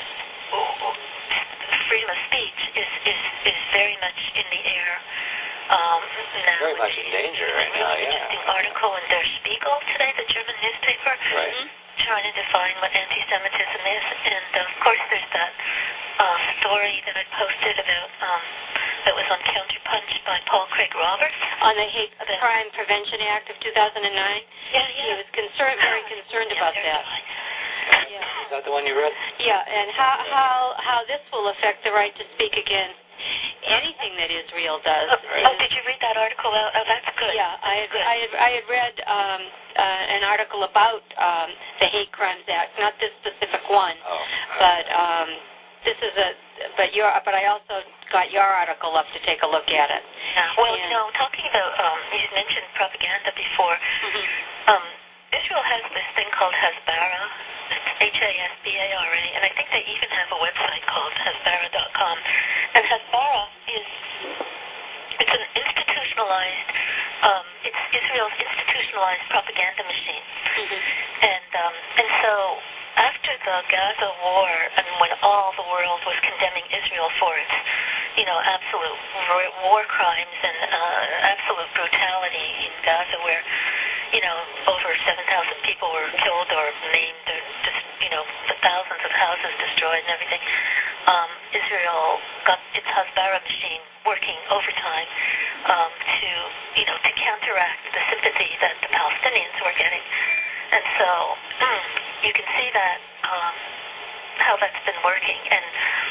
Speaker 3: freedom of speech is is is very much in the air. Um, now,
Speaker 4: Very much in danger right now, yeah.
Speaker 3: Interesting article in Der Spiegel today, the German newspaper,
Speaker 4: Right.
Speaker 3: trying to define what anti-Semitism is. And, uh, of course, there's that uh, story that I posted about, um, that was on Counterpunch by Paul Craig Roberts.
Speaker 1: On the Hate Crime Prevention Act of two thousand nine,
Speaker 3: Yeah,
Speaker 1: he
Speaker 3: yeah.
Speaker 1: was concerned, very concerned
Speaker 3: Yeah,
Speaker 1: about
Speaker 3: very
Speaker 1: that.
Speaker 3: nice.
Speaker 1: Yeah.
Speaker 4: Is that the one you read?
Speaker 1: Yeah, and how how how this will affect the right to speak against anything that Israel does.
Speaker 3: Oh, oh, did you read that article out? Oh, that's good.
Speaker 1: Yeah, I had,
Speaker 3: Good.
Speaker 1: I had, I had read um, uh, an article about um, the Hate Crimes Act, not this specific one,
Speaker 4: Oh.
Speaker 1: but um, this is a, but your, but I also got your article up to take a look at it.
Speaker 3: Yeah. Well,
Speaker 1: And-
Speaker 3: you know, talking about, um, you mentioned propaganda before.
Speaker 1: Mm-hmm.
Speaker 3: Um, Israel has this thing called Hasbara. It's H A S B A R A, and I think they even have a website called hasbara dot com. And Hasbara is, it's an institutionalized, um, it's Israel's institutionalized propaganda machine.
Speaker 1: Mm-hmm.
Speaker 3: And um, and so after the Gaza war, and when all the world was condemning Israel for its, you know, absolute war crimes and uh, absolute brutality in Gaza, where, you know, over seven thousand people were killed or maimed, or just, you know, thousands of houses destroyed and everything, um, Israel got its Hasbara machine working overtime um, to, you know, to counteract the sympathy that the Palestinians were getting. And so you can see that, um, how that's been working. And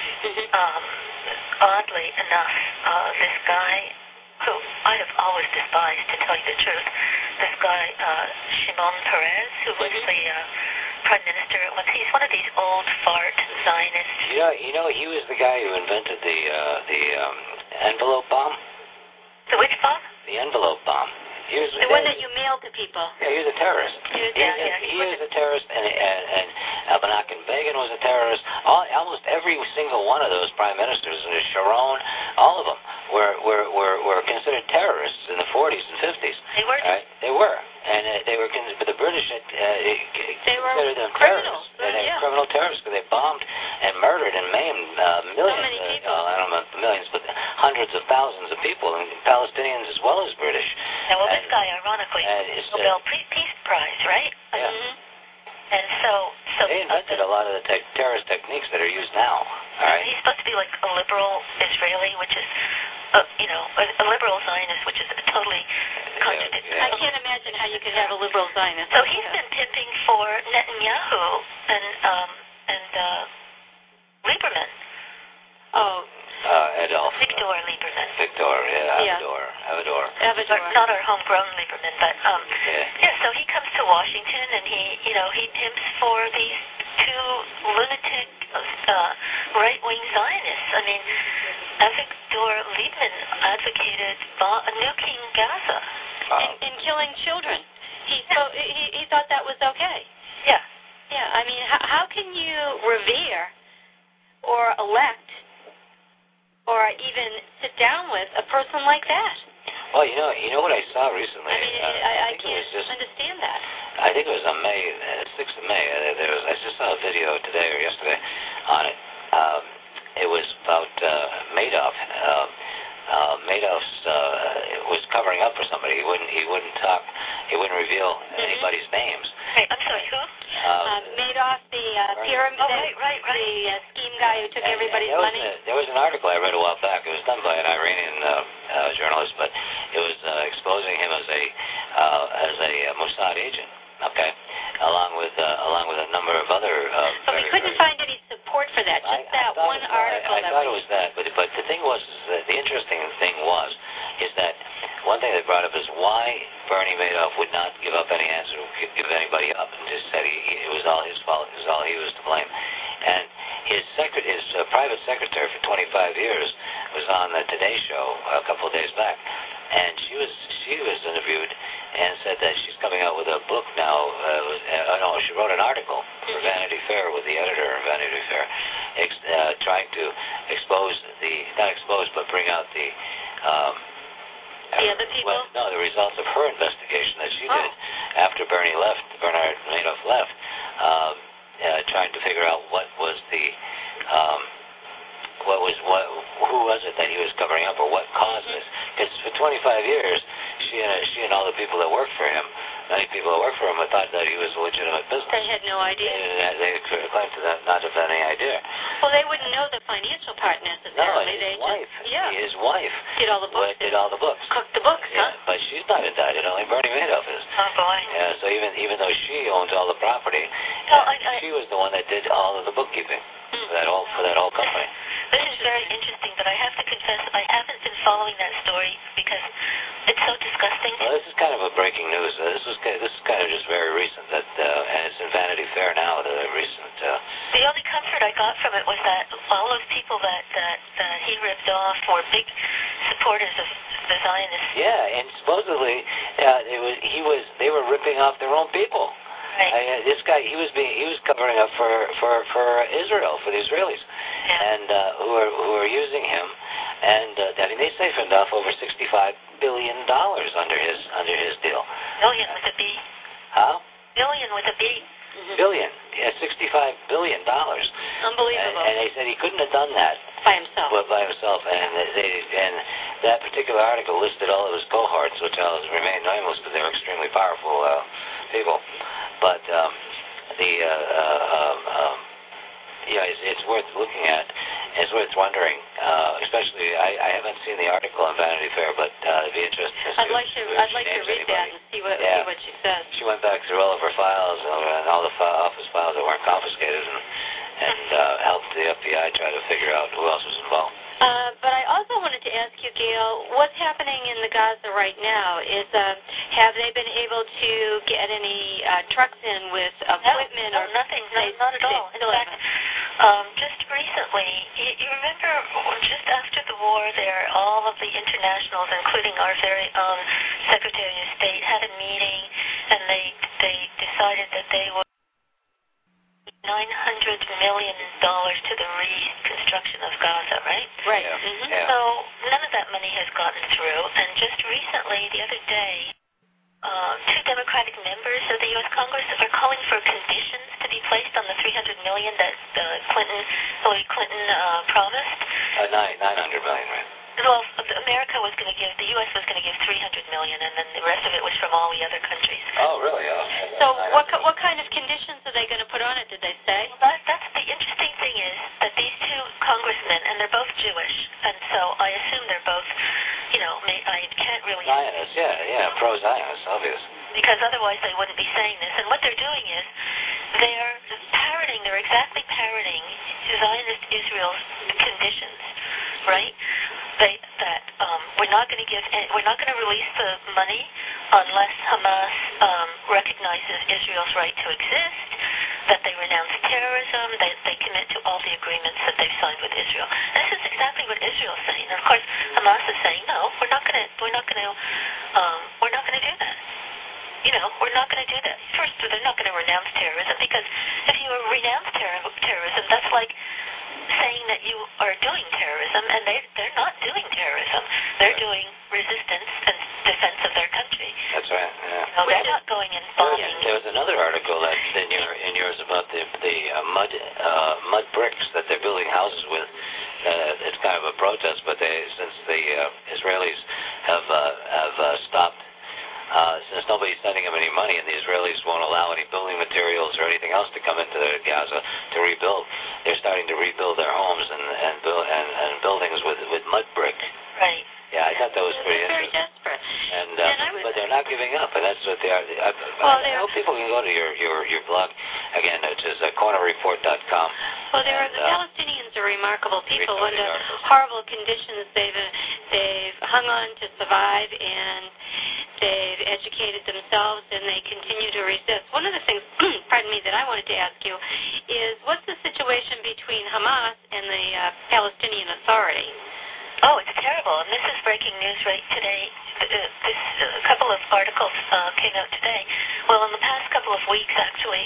Speaker 3: um, oddly enough, uh, this guy, who I have always despised, to tell you the truth, this guy, uh, Shimon Peres, who was
Speaker 1: Mhm.
Speaker 3: the uh, prime minister, was, he's one of these old fart Zionists.
Speaker 4: You know, you know, he was the guy who invented the uh, the um, envelope bomb.
Speaker 3: The which bomb?
Speaker 4: The envelope bomb. He was
Speaker 1: The one that you mail to people.
Speaker 4: Yeah, he was a terrorist.
Speaker 1: He was-
Speaker 4: He,
Speaker 3: yeah,
Speaker 4: was-
Speaker 3: yeah, he
Speaker 4: he
Speaker 3: was
Speaker 4: was a terrorist, and and, and uh, Menachem Begin was a terrorist. All, almost every single one of those prime ministers, uh, Sharon, all of them were were were, were considered terrorists in the forties and fifties.
Speaker 3: They were?
Speaker 4: Right? They were, and uh, they were. Con- but the British had, uh,
Speaker 1: They were
Speaker 4: considered them
Speaker 1: criminals,
Speaker 4: terrorists. They
Speaker 1: yeah.
Speaker 4: were criminal terrorists because they bombed and murdered and maimed uh, millions.
Speaker 1: many
Speaker 4: uh,
Speaker 1: people.
Speaker 4: uh, I don't know about millions, but hundreds of thousands of people, and Palestinians as well as British.
Speaker 3: Now, well, this
Speaker 4: And-
Speaker 3: guy, ironically,
Speaker 4: and it's, uh,
Speaker 3: Nobel Peace Prize, right?
Speaker 4: Yeah.
Speaker 1: Mhm.
Speaker 3: And so, so
Speaker 4: They invented a lot of the te- terrorist techniques that are used now. All right.
Speaker 3: he's supposed to be like a liberal Israeli, which is, uh, you know, a, a liberal Zionist, which is a totally contradictory.
Speaker 4: yeah.
Speaker 1: I can't imagine how you could have a liberal Zionist.
Speaker 3: So he's been pimping for Netanyahu and um, and uh, Lieberman.
Speaker 1: Oh,
Speaker 4: Uh, Adolf.
Speaker 3: Victor Lieberman.
Speaker 4: Victor, yeah,
Speaker 1: Yeah.
Speaker 4: Avador, Avador.
Speaker 1: Avador.
Speaker 3: Not our homegrown Lieberman, but um,
Speaker 4: Yeah.
Speaker 3: yeah. So he comes to Washington, and he, you know, he pimps for these two lunatic uh, right-wing Zionists. I mean, Avigdor Lieberman advocated bo- nuking Gaza.
Speaker 4: Wow.
Speaker 1: And, and killing children. He, so, he he thought that was okay.
Speaker 3: Yeah.
Speaker 1: Yeah, I mean, how, how can you revere or elect or even sit down with a person like that?
Speaker 4: Well, you know, you know what I saw recently.
Speaker 1: I mean,
Speaker 4: uh,
Speaker 1: I, I
Speaker 4: think it
Speaker 1: can't
Speaker 4: was just,
Speaker 1: understand that.
Speaker 4: I think it was on May uh, sixth of May. Uh, there was I just saw a video today or yesterday on it. Um, it was about uh, Madoff. Uh, uh, Madoff's uh, was covering up for somebody. He wouldn't. He wouldn't talk. He wouldn't reveal
Speaker 1: Mm-hmm.
Speaker 4: anybody's names.
Speaker 3: Wait, I'm sorry, who?
Speaker 4: Um,
Speaker 1: Um, Madoff, the uh,
Speaker 4: Right.
Speaker 1: pyramid,
Speaker 3: Oh, right, right, right.
Speaker 1: the uh, scheme guy who took
Speaker 4: And-
Speaker 1: everybody's
Speaker 4: and there
Speaker 1: money.
Speaker 4: Was a, there was an article I read a while back. It was done by an Iranian uh, uh, journalist, but it was uh, exposing him as a uh, as a uh, Mossad agent. Okay, along with uh, along with a number of other. Uh,
Speaker 1: But we
Speaker 4: very,
Speaker 1: couldn't
Speaker 4: very,
Speaker 1: find any support for that. Just
Speaker 4: I,
Speaker 1: that
Speaker 4: I thought
Speaker 1: one
Speaker 4: it,
Speaker 1: article
Speaker 4: I, I
Speaker 1: that
Speaker 4: thought
Speaker 1: we.
Speaker 4: it was that, but but the thing was, is that the interesting thing was, is that one thing they brought up is why Bernie Madoff would not give up any answer, give anybody up, and just said he, it was all his fault, it was all he was to blame. And his secret, his uh, private secretary for twenty-five years was on the Today Show a couple of days back, and she was she was interviewed and said that she's coming out with a book now. Uh, was, uh, no, she wrote an article for Vanity Fair with the editor of Vanity Fair, ex, uh, trying to expose the not expose but bring out the. Um,
Speaker 1: The other people?
Speaker 4: Well, no, the results of her investigation that she
Speaker 1: Oh.
Speaker 4: did after Bernie left, Bernard Madoff left, um, uh, trying to figure out what was the, um, what was what, who was it that he was covering up, or what caused this? Because for twenty-five years, she and she and all the people that worked for him, many people that worked for him, thought that he was a legitimate business.
Speaker 1: They had no idea.
Speaker 4: They, they claimed to that not to have any idea.
Speaker 1: Well, they wouldn't know the financial part
Speaker 4: No,
Speaker 1: necessarily.
Speaker 4: his
Speaker 1: they
Speaker 4: wife,
Speaker 1: just yeah
Speaker 4: his wife,
Speaker 1: did all the books.
Speaker 4: did all the books.
Speaker 1: Cooked the books,
Speaker 4: Yeah,
Speaker 1: huh?
Speaker 4: but she's not indicted. Only Bernie Madoff is.
Speaker 3: Oh, boy.
Speaker 4: Yeah, so even even though she owns all the property,
Speaker 3: No,
Speaker 4: uh,
Speaker 3: I- I-
Speaker 4: she was the one that did all of the bookkeeping for that whole for that whole company.
Speaker 3: This is very interesting, but I have to confess I haven't been following that story because it's so disgusting.
Speaker 4: Well, this is kind of a breaking news. Uh, this was ki- this is kind of just very recent. That uh, and it's in Vanity Fair now. The recent. Uh,
Speaker 3: The only comfort I got from it was that all those people that, that, that he ripped off were big supporters of the Zionists.
Speaker 4: yeah, and supposedly uh, it was he was they were ripping off their own people.
Speaker 3: Right.
Speaker 4: I, uh, this guy, he was being, he was covering up for, for, for Israel, for the Israelis,
Speaker 3: Yeah.
Speaker 4: and uh, who are who are using him, and uh, I mean they siphoned off over sixty-five billion dollars under his under his deal.
Speaker 3: Billion with a B.
Speaker 4: Huh?
Speaker 3: Billion with a B.
Speaker 4: Billion, yeah, sixty-five billion dollars. And,
Speaker 1: Unbelievable.
Speaker 4: and they said he couldn't have done that
Speaker 1: By himself.
Speaker 4: but by himself, and they and that particular article listed all of his cohorts, which I'll remain nameless because they're extremely powerful uh, people. But um, the uh, uh, um, um, yeah, it's, it's worth looking at. It's worth wondering, uh, especially I, I haven't seen the article on Vanity Fair, but uh, it'd be interesting to see
Speaker 1: I'd like to.
Speaker 4: if
Speaker 1: I'd
Speaker 4: she
Speaker 1: like to
Speaker 4: names
Speaker 1: read that
Speaker 4: anybody.
Speaker 1: and see what
Speaker 4: Yeah.
Speaker 1: see what she says.
Speaker 4: She went back through all of her files uh, and all the fi- office files that weren't confiscated, and and uh, helped the F B I try to figure out who else was involved.
Speaker 1: Uh, but I also wanted to ask you, Gail, what's happening in the Gaza right now? Is uh, have they been able to get any uh, trucks in with equipment
Speaker 3: no,
Speaker 1: or
Speaker 3: no, nothing, no,
Speaker 1: they-
Speaker 3: not at
Speaker 1: they
Speaker 3: all. In
Speaker 1: still
Speaker 3: fact, um, just recently, you, you remember just after the war there, all of the internationals, including our very own Secretary of State, had a meeting, and they, they decided that they would nine hundred million dollars to the reconstruction of Gaza, right?
Speaker 1: Right.
Speaker 4: Yeah.
Speaker 1: Mhm.
Speaker 4: Yeah.
Speaker 3: So none of that money has gotten through, and just recently, the other day, uh, two Democratic members of the U S Congress are calling for conditions to be placed on the three hundred million dollars that uh, Clinton, Hillary Clinton uh, promised.
Speaker 4: Uh, nine nine hundred million, right?
Speaker 3: Well, America was going to give, the U S was going to give three hundred million dollars, and then the rest of it was from all the other countries.
Speaker 4: Oh, really? Oh.
Speaker 1: So what ki- what kind of conditions are they going to put on it? Did they say?
Speaker 3: Well, that, that's the interesting thing is that these two congressmen, and they're both Jewish, and so I assume they're both, you know, may, I can't really...
Speaker 4: Zionists, yeah, yeah, pro-Zionists, obvious.
Speaker 3: Because otherwise they wouldn't be saying this. And what they're doing is they're parroting, they're exactly parroting Zionist Israel's conditions right? They, that um, we're not going to give, we're not going to release the money unless Hamas um, recognizes Israel's right to exist, that they renounce terrorism, that they commit to all the agreements that they've signed with Israel. And this is exactly what Israel's saying. And of course, Hamas is saying, no, we're not going to, we're not going to, um, we're not going to do that. You know, we're not going to do that. First, they're not going to renounce terrorism, because if you renounce ter- terrorism, that's like saying that you are doing terrorism, and they, they're not doing terrorism. They're
Speaker 4: right.
Speaker 3: doing resistance and defense of their country.
Speaker 4: That's right. Yeah.
Speaker 3: You know, they're not going and bombing.
Speaker 4: There was, there was another article that's in, your, in yours about the, the uh, mud uh, mud bricks that they're building houses with. Uh, it's kind of a protest, but they, since the uh, Israelis have, uh, have uh, stopped Uh, since nobody's sending them any money, and the Israelis won't allow any building materials or anything else to come into Gaza to rebuild, they're starting to rebuild their homes and and, build, and, and buildings with with mud brick.
Speaker 3: Right.
Speaker 4: Yeah, I thought that was pretty
Speaker 1: Very
Speaker 4: interesting.
Speaker 1: desperate.
Speaker 4: And, uh,
Speaker 1: and I was,
Speaker 4: but they're not giving up, and that's what they are. I,
Speaker 1: Well,
Speaker 4: I, I hope people can go to your your, your blog again. It's just uh, corner report dot com.
Speaker 1: Well, there are,
Speaker 4: and,
Speaker 1: the
Speaker 4: uh,
Speaker 1: Palestinians are remarkable people.
Speaker 4: Read
Speaker 1: Under
Speaker 4: articles.
Speaker 1: horrible conditions, they've uh, they've hung on to survive, and they've educated themselves, and they continue to resist. One of the things, pardon me, that I wanted to ask you is, what's the situation between Hamas and the uh, Palestinian Authority?
Speaker 3: Oh, it's terrible, and this is breaking news right today. Uh, this uh, couple of articles uh, came out today. Well, in the past couple of weeks, actually,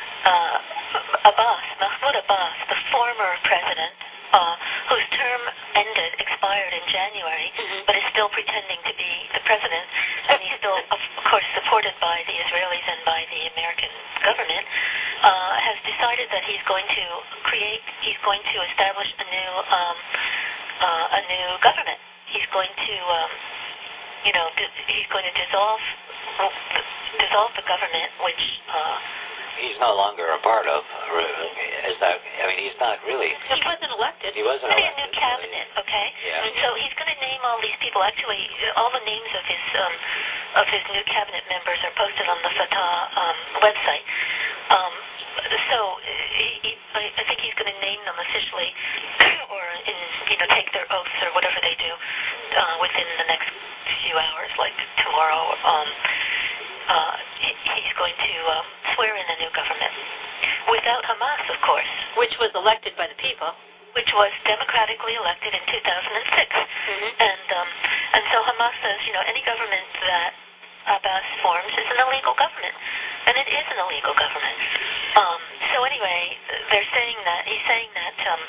Speaker 3: uh, Abbas, Mahmoud Abbas, the former president, uh, whose term ended, expired in January,
Speaker 1: Mm-hmm.
Speaker 3: but is still pretending to be the president, and he's still, of course, supported by the Israelis and by the American government, uh, has decided that he's going to create, he's going to establish a new um, Uh, a new government. He's going to, um, you know, di- he's going to dissolve dissolve the government, which uh,
Speaker 4: he's no longer a part of. Is that? I mean, he's not really.
Speaker 1: He wasn't elected.
Speaker 4: He wasn't
Speaker 3: a
Speaker 4: elected.
Speaker 3: new cabinet. Okay.
Speaker 4: Yeah.
Speaker 3: And so he's going to name all these people. Actually, all the names of his um, of his new cabinet members are posted on the Fatah um, website. Um, so he, he, I, I think he's going to name them officially, or in, you know, take their oaths or whatever they do uh, within the next few hours, like tomorrow. Um, uh, he, he's going to um, swear in a new government without Hamas, of course,
Speaker 1: Which was elected by the people.
Speaker 3: which was democratically elected in two thousand six.
Speaker 1: Mm-hmm.
Speaker 3: And um, and so Hamas says, you know, any government that Abbas forms is an illegal government, and it is an illegal government. Um, so anyway, they're saying that he's saying that um,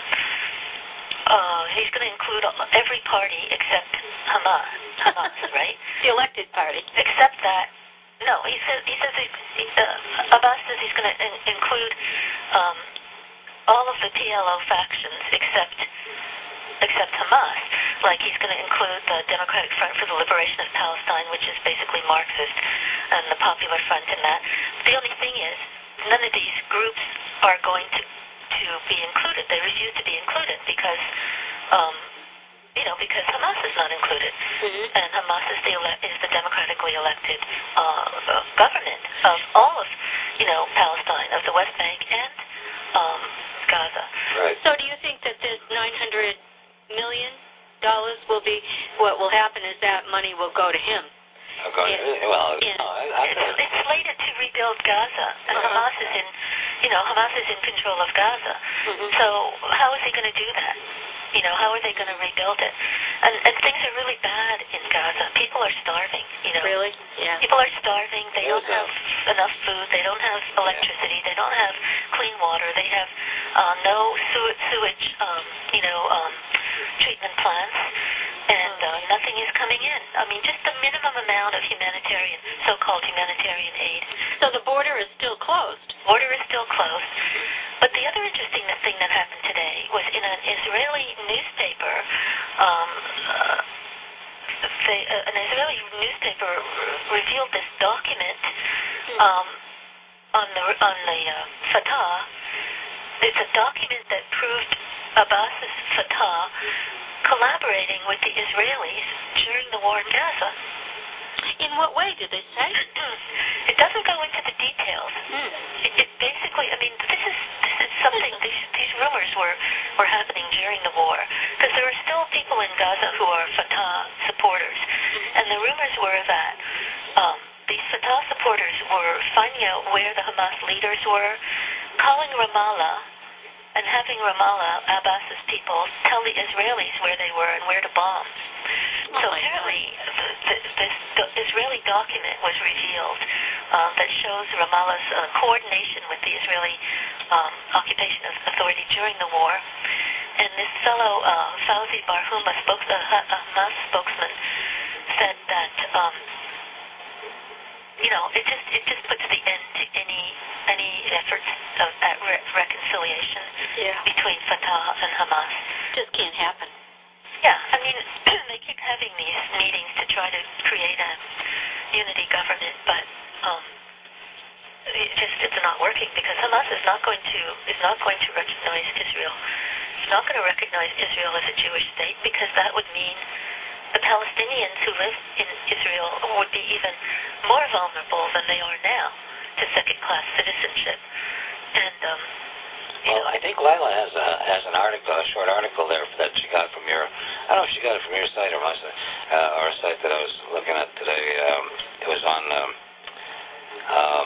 Speaker 3: uh, he's going to include every party except Hamas, Hamas, right?
Speaker 1: The elected party.
Speaker 3: Except that, no, he says he says he, he, uh, Abbas says he's going to in, include um, all of the P L O factions except except Hamas. Like he's going to include the Democratic Front for the Liberation of Palestine, which is basically Marxist, and the Popular Front and that. The only thing is, none of these groups are going to to be included. They refuse to be included because, um, you know, because Hamas is not included,
Speaker 1: Mm-hmm.
Speaker 3: and Hamas is the ele- is the democratically elected uh, government of all of, you know, Palestine, of the West Bank and um, Gaza.
Speaker 4: Right.
Speaker 1: So do you think that this nine hundred million dollars will be, what will happen is that money will go to him?
Speaker 4: I'm going,
Speaker 1: Yeah.
Speaker 4: well,
Speaker 1: Yeah.
Speaker 4: no, I, I,
Speaker 3: It's, it's slated to rebuild Gaza, and
Speaker 1: Uh-huh.
Speaker 3: Hamas is in, you know, Hamas is in control of Gaza.
Speaker 1: Mhm.
Speaker 3: So how is he going to do that? You know, how are they going to rebuild it? And, and things are really bad in Gaza. People are starving. You know,
Speaker 1: Really? Yeah.
Speaker 3: people are starving. They
Speaker 4: There's
Speaker 3: don't have enough food. They don't have electricity. They don't have clean water. They have uh, no sew- sewage, um, you know, um, treatment plants, and uh, nothing is coming in. I mean, just the minimum amount of humanitarian, so-called humanitarian aid.
Speaker 1: So the border is still closed.
Speaker 3: Border is still closed. But the other interesting thing that happened today was in an Israeli newspaper. Um, uh, they, uh, an Israeli newspaper re- revealed this document um, on the on the uh, Fatah. It's a document that proved Abbas's Fatah collaborating with the Israelis during the war in Gaza.
Speaker 1: In what way did they say?
Speaker 3: It doesn't go into the details.
Speaker 1: Hmm.
Speaker 3: It, it basically, I mean, this is this is something. These these rumors were were happening during the war because there are still people in Gaza who are Fatah supporters, and the rumors were that um, these Fatah supporters were finding out where the Hamas leaders were, calling Ramallah, and having Ramallah, Abbas's people, tell the Israelis where they were and where to bomb.
Speaker 1: Oh
Speaker 3: so apparently, the, the, this the Israeli document was revealed uh, that shows Ramallah's uh, coordination with the Israeli um, occupation authority during the war. And this fellow, uh, Fauzi Barhum, a, spokes, a Hamas spokesman, said that, um, you know, it just it just puts the end to any any efforts of, at re- reconciliation
Speaker 1: yeah.
Speaker 3: between Fatah and Hamas.
Speaker 1: Just can't happen.
Speaker 3: Yeah, I mean, they keep having these meetings to try to create a unity government, but um, it just it's not working because Hamas is not going to is not going to recognize Israel. It's not going to recognize Israel as a Jewish state because that would mean the Palestinians who live in Israel would be even more vulnerable than they are now to second-class citizenship. And um, you
Speaker 4: well,
Speaker 3: know,
Speaker 4: I think Lila has a has an article, a short article there that she got from your. I don't know if she got it from your site or my site, uh, or a site that I was looking at today. Um, it was on. Um, um,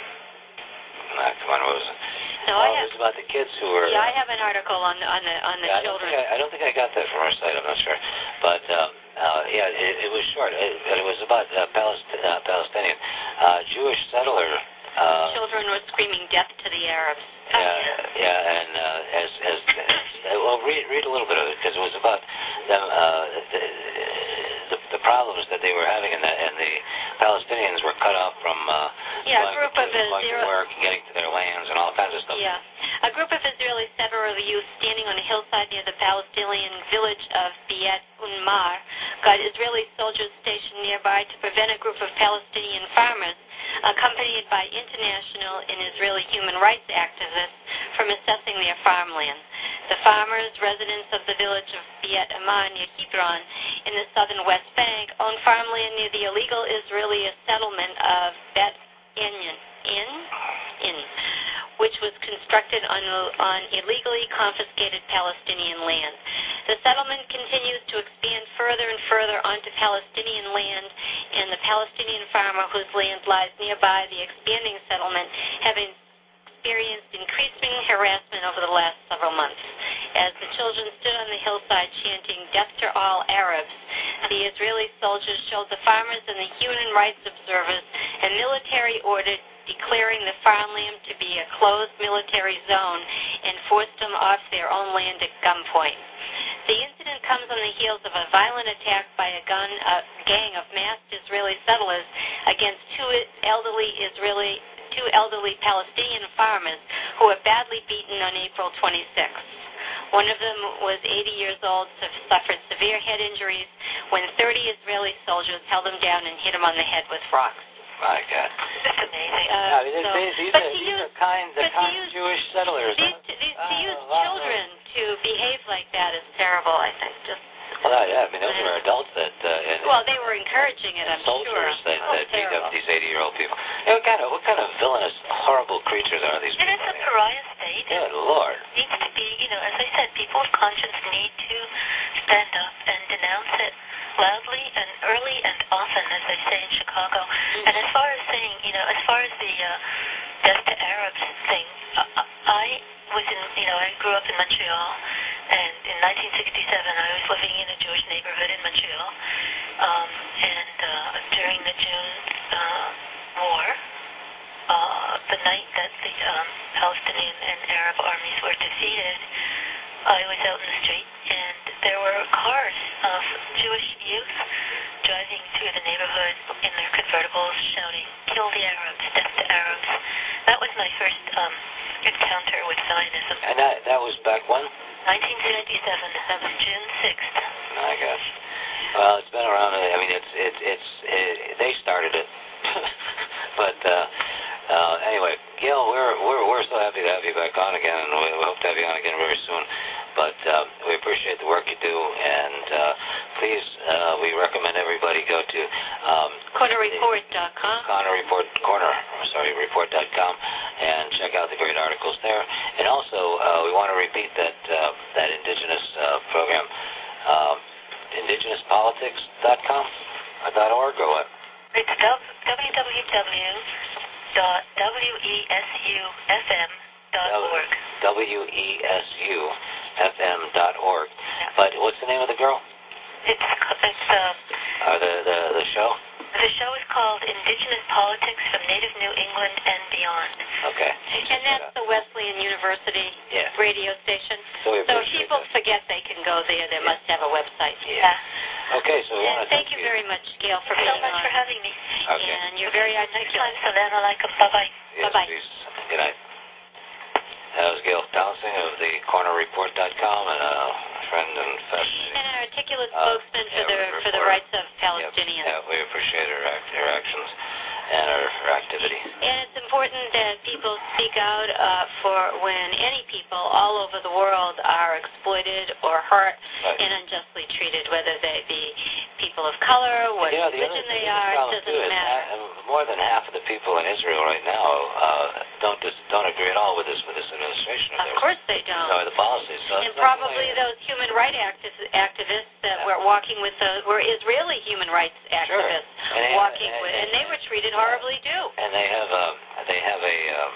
Speaker 4: nah, come on, what was it?
Speaker 1: No,
Speaker 4: oh,
Speaker 1: I have,
Speaker 4: it was about the kids who were.
Speaker 1: Yeah, I have an article on on the on the
Speaker 4: yeah,
Speaker 1: children.
Speaker 4: I don't, think I, I don't think I got that from her site. I'm not sure, but. Um, Uh, yeah, it, it was short. It, it was about uh, Palest- uh, Palestinian uh, Jewish settler. Uh,
Speaker 1: Children were screaming death to the Arabs.
Speaker 4: Yeah, yeah, and uh, as, as as well, read read a little bit of it because it was about them, uh, the, the the problems that they were having, and the and the Palestinians were cut off from uh,
Speaker 1: yeah,
Speaker 4: going,
Speaker 1: a group
Speaker 4: to,
Speaker 1: of
Speaker 4: going
Speaker 1: Israel-
Speaker 4: to work and getting to their lands and all kinds of stuff.
Speaker 1: Yeah, a group of Israeli settler youth standing on a hillside near the Palestinian village of Beit Unmar got Israeli soldiers stationed nearby to prevent a group of Palestinian farmers, accompanied by international and Israeli human rights activists, from assessing their farmland. The farmers, residents of the village of Beit Aman near Hebron in the southern West Bank, own farmland near the illegal Israeli settlement of Bet Inyan, in, in, which was constructed on, on illegally confiscated Palestinian land. The settlement continues to expand further and further onto Palestinian land, and the Palestinian farmer whose land lies nearby the expanding settlement having experienced increasing harassment over the last several months. As the children stood on the hillside chanting, "Death to all Arabs," the Israeli soldiers showed the farmers and the human rights observers a military order declaring the farmland to be a closed military zone and forced them off their own land at gunpoint. The incident comes on the heels of a violent attack by a gun uh, gang of masked Israeli settlers against two elderly Israeli two elderly Palestinian farmers who were badly beaten on April twenty-sixth. One of them was eighty years old, suffered severe head injuries when thirty Israeli soldiers held him down and hit him on the head with rocks.
Speaker 4: My God.
Speaker 3: That's amazing.
Speaker 1: Uh,
Speaker 4: yeah, I mean,
Speaker 1: so,
Speaker 4: these, these,
Speaker 1: but
Speaker 4: are,
Speaker 1: to
Speaker 4: these
Speaker 1: use,
Speaker 4: are kind, the
Speaker 1: but to
Speaker 4: kind
Speaker 1: use,
Speaker 4: Jewish settlers.
Speaker 1: These,
Speaker 4: huh?
Speaker 1: these, to
Speaker 4: Uh,
Speaker 1: use
Speaker 4: wow.
Speaker 1: children to behave like that is terrible, I think. Just
Speaker 4: Well, yeah, I mean, those were adults that. Uh, and,
Speaker 1: well, they were encouraging it, I'm
Speaker 4: soldiers
Speaker 1: sure.
Speaker 4: that,
Speaker 1: Oh,
Speaker 4: that beat
Speaker 1: terrible.
Speaker 4: up these eighty-year-old people. You know, what kind of what kind of villainous, horrible creatures are these
Speaker 3: It
Speaker 4: people?
Speaker 3: is a pariah state.
Speaker 4: Good Lord.
Speaker 3: It needs to be, you know, as I said, people of conscience need to stand up and denounce it loudly and early and often, as they say in Chicago.
Speaker 1: Mm-hmm.
Speaker 3: And as far as saying, you know, as far as the uh, death to Arabs thing, uh, I was in, you know, I grew up in Montreal, and in nineteen sixty-seven I was living in a Jewish neighborhood in Montreal, um, and uh, during the June uh, War, uh, the night that the um, Palestinian and Arab armies were defeated, I was out in the street, and there were cars of Jewish youth driving through the neighborhood in their convertibles, shouting, "Kill the Arabs, death to Arabs." That was my first um, encounter with Zionism.
Speaker 4: And that that was back when?
Speaker 3: nineteen sixty-seven, June sixth.
Speaker 4: I guess. Well, it's been around. I mean, it's it's it's it, they started it, but uh, uh, anyway, Gil, we're we're we're so happy to have you back on again, and we, we hope to have you on again very soon. but uh, we appreciate the work you do, and uh, please, uh, we recommend everybody go to um,
Speaker 1: corner report dot com.
Speaker 4: Corner Report, Corner, sorry, report dot com, and check out the great articles there. And also, uh, we want to repeat that uh, that Indigenous uh, program, uh, indigenous politics dot com, or .org, or what?
Speaker 3: It's w w w dot w e s u f m dot org.
Speaker 4: W E S U F M dot org.
Speaker 3: Yeah.
Speaker 4: But what's the name of the girl?
Speaker 3: It's it's uh,
Speaker 4: Or the, the, the show?
Speaker 3: the show is called Indigenous Politics from Native New England and Beyond.
Speaker 4: Okay.
Speaker 1: And that's the Wesleyan University
Speaker 4: Yeah.
Speaker 1: radio station.
Speaker 4: So, we
Speaker 1: So if
Speaker 4: appreciate
Speaker 1: people
Speaker 4: that.
Speaker 1: forget they can go there, they
Speaker 4: Yeah.
Speaker 1: must have a website.
Speaker 3: Yeah.
Speaker 4: Okay, so we want
Speaker 1: And
Speaker 4: to
Speaker 1: thank you very much, Gail, for
Speaker 3: Thanks
Speaker 1: being
Speaker 3: so much
Speaker 1: on.
Speaker 3: for having me.
Speaker 4: Okay.
Speaker 1: And you're very
Speaker 3: Next time,
Speaker 1: articulate.
Speaker 3: Savannah Alaikum. Bye-bye.
Speaker 4: Yes,
Speaker 1: Bye-bye.
Speaker 4: please. Good night. That was Gail Townsend of the corner report dot com, and a friend and fascinating.
Speaker 1: And an articulate
Speaker 4: Uh,
Speaker 1: spokesman for
Speaker 4: yeah,
Speaker 1: the
Speaker 4: we
Speaker 1: for the
Speaker 4: report.
Speaker 1: rights of Palestinians.
Speaker 4: Yep. Yeah, we appreciate her, act, her actions and her, her activity.
Speaker 1: And it's important that people speak out uh, for when any people all over the world are exploited or hurt
Speaker 4: Right.
Speaker 1: and unjustly treated, whether they be people of color, what
Speaker 4: Yeah, the
Speaker 1: religion
Speaker 4: other,
Speaker 1: they
Speaker 4: the other
Speaker 1: are, it
Speaker 4: problem
Speaker 1: doesn't
Speaker 4: too is
Speaker 1: matter.
Speaker 4: ha- more than half of the people in Israel right now uh, don't dis- don't agree at all with this with this administration.
Speaker 1: Of course they don't.
Speaker 4: Or the policies. So
Speaker 1: And
Speaker 4: it's not
Speaker 1: probably
Speaker 4: really-
Speaker 1: those human rights activ- activists that
Speaker 4: Yeah.
Speaker 1: were walking with the were Israeli human rights activists
Speaker 4: And they-
Speaker 1: walking
Speaker 4: and-
Speaker 1: with, and they were treated horribly too.
Speaker 4: And they have a they have a um,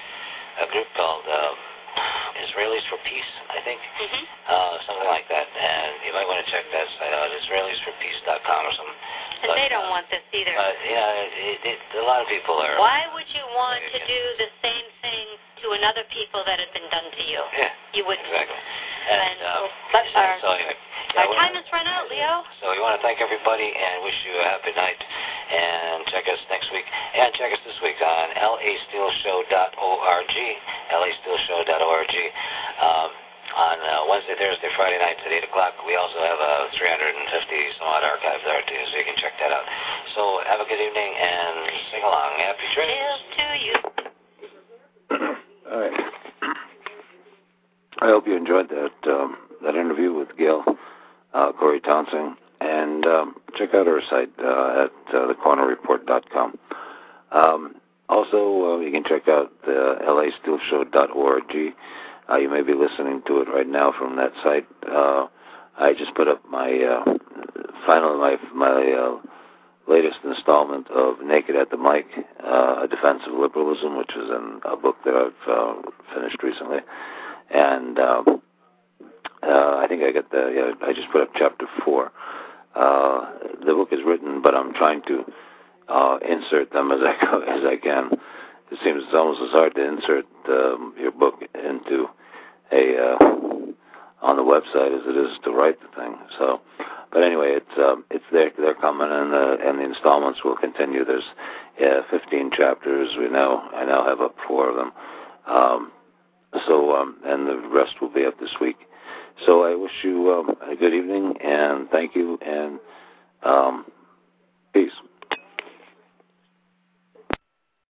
Speaker 4: a group called um, Israelis for Peace, I think,
Speaker 1: hmm
Speaker 4: uh, something like that. And you might want to check that site out, Israelis for Peace dot com or something.
Speaker 1: And
Speaker 4: But,
Speaker 1: they don't
Speaker 4: uh,
Speaker 1: want this either.
Speaker 4: But yeah, it, it, a lot of people are.
Speaker 1: Why would you want to
Speaker 4: Yeah.
Speaker 1: do the same thing to another people that had been done to you?
Speaker 4: Yeah,
Speaker 1: You wouldn't.
Speaker 4: exactly.
Speaker 1: And
Speaker 4: And uh,
Speaker 1: but our,
Speaker 4: so anyway, yeah,
Speaker 1: our
Speaker 4: we-
Speaker 1: time has run out, Leo.
Speaker 4: So we want to thank everybody and wish you a happy night. And check us next week. And check us this week on L A Steel Show dot org, L A Steel Show dot org. Um, on uh, Wednesday, Thursday, Friday nights at eight o'clock. We also have a three hundred fifty some odd archive there too, so you can check that out. So have a good evening and sing along. Happy dreams.
Speaker 1: Hail to you.
Speaker 2: All right. I hope you enjoyed that um, that interview with Gail uh, Corey Townsend, and um, check out our site uh, at uh, the corner report dot com. Um, also, uh, you can check out the L A Steel Show dot org. Uh, you may be listening to it right now from that site. Uh, I just put up my uh, final my my uh, latest installment of Naked at the Mic, uh, A Defense of Liberalism, which is in a book that I've uh, finished recently. And um, uh, I think I got the, yeah, I just put up chapter four. Uh, the book is written, but I'm trying to uh, insert them as I go, as I can. It seems it's almost as hard to insert um, your book into a uh, on the website as it is to write the thing. So, but anyway, it's um, it's there. They're coming, and the and the installments will continue. There's uh, fifteen chapters. We now I now have up four of them. Um, so um, and the rest will be up this week. So I wish you um, a good evening and thank you and um, peace.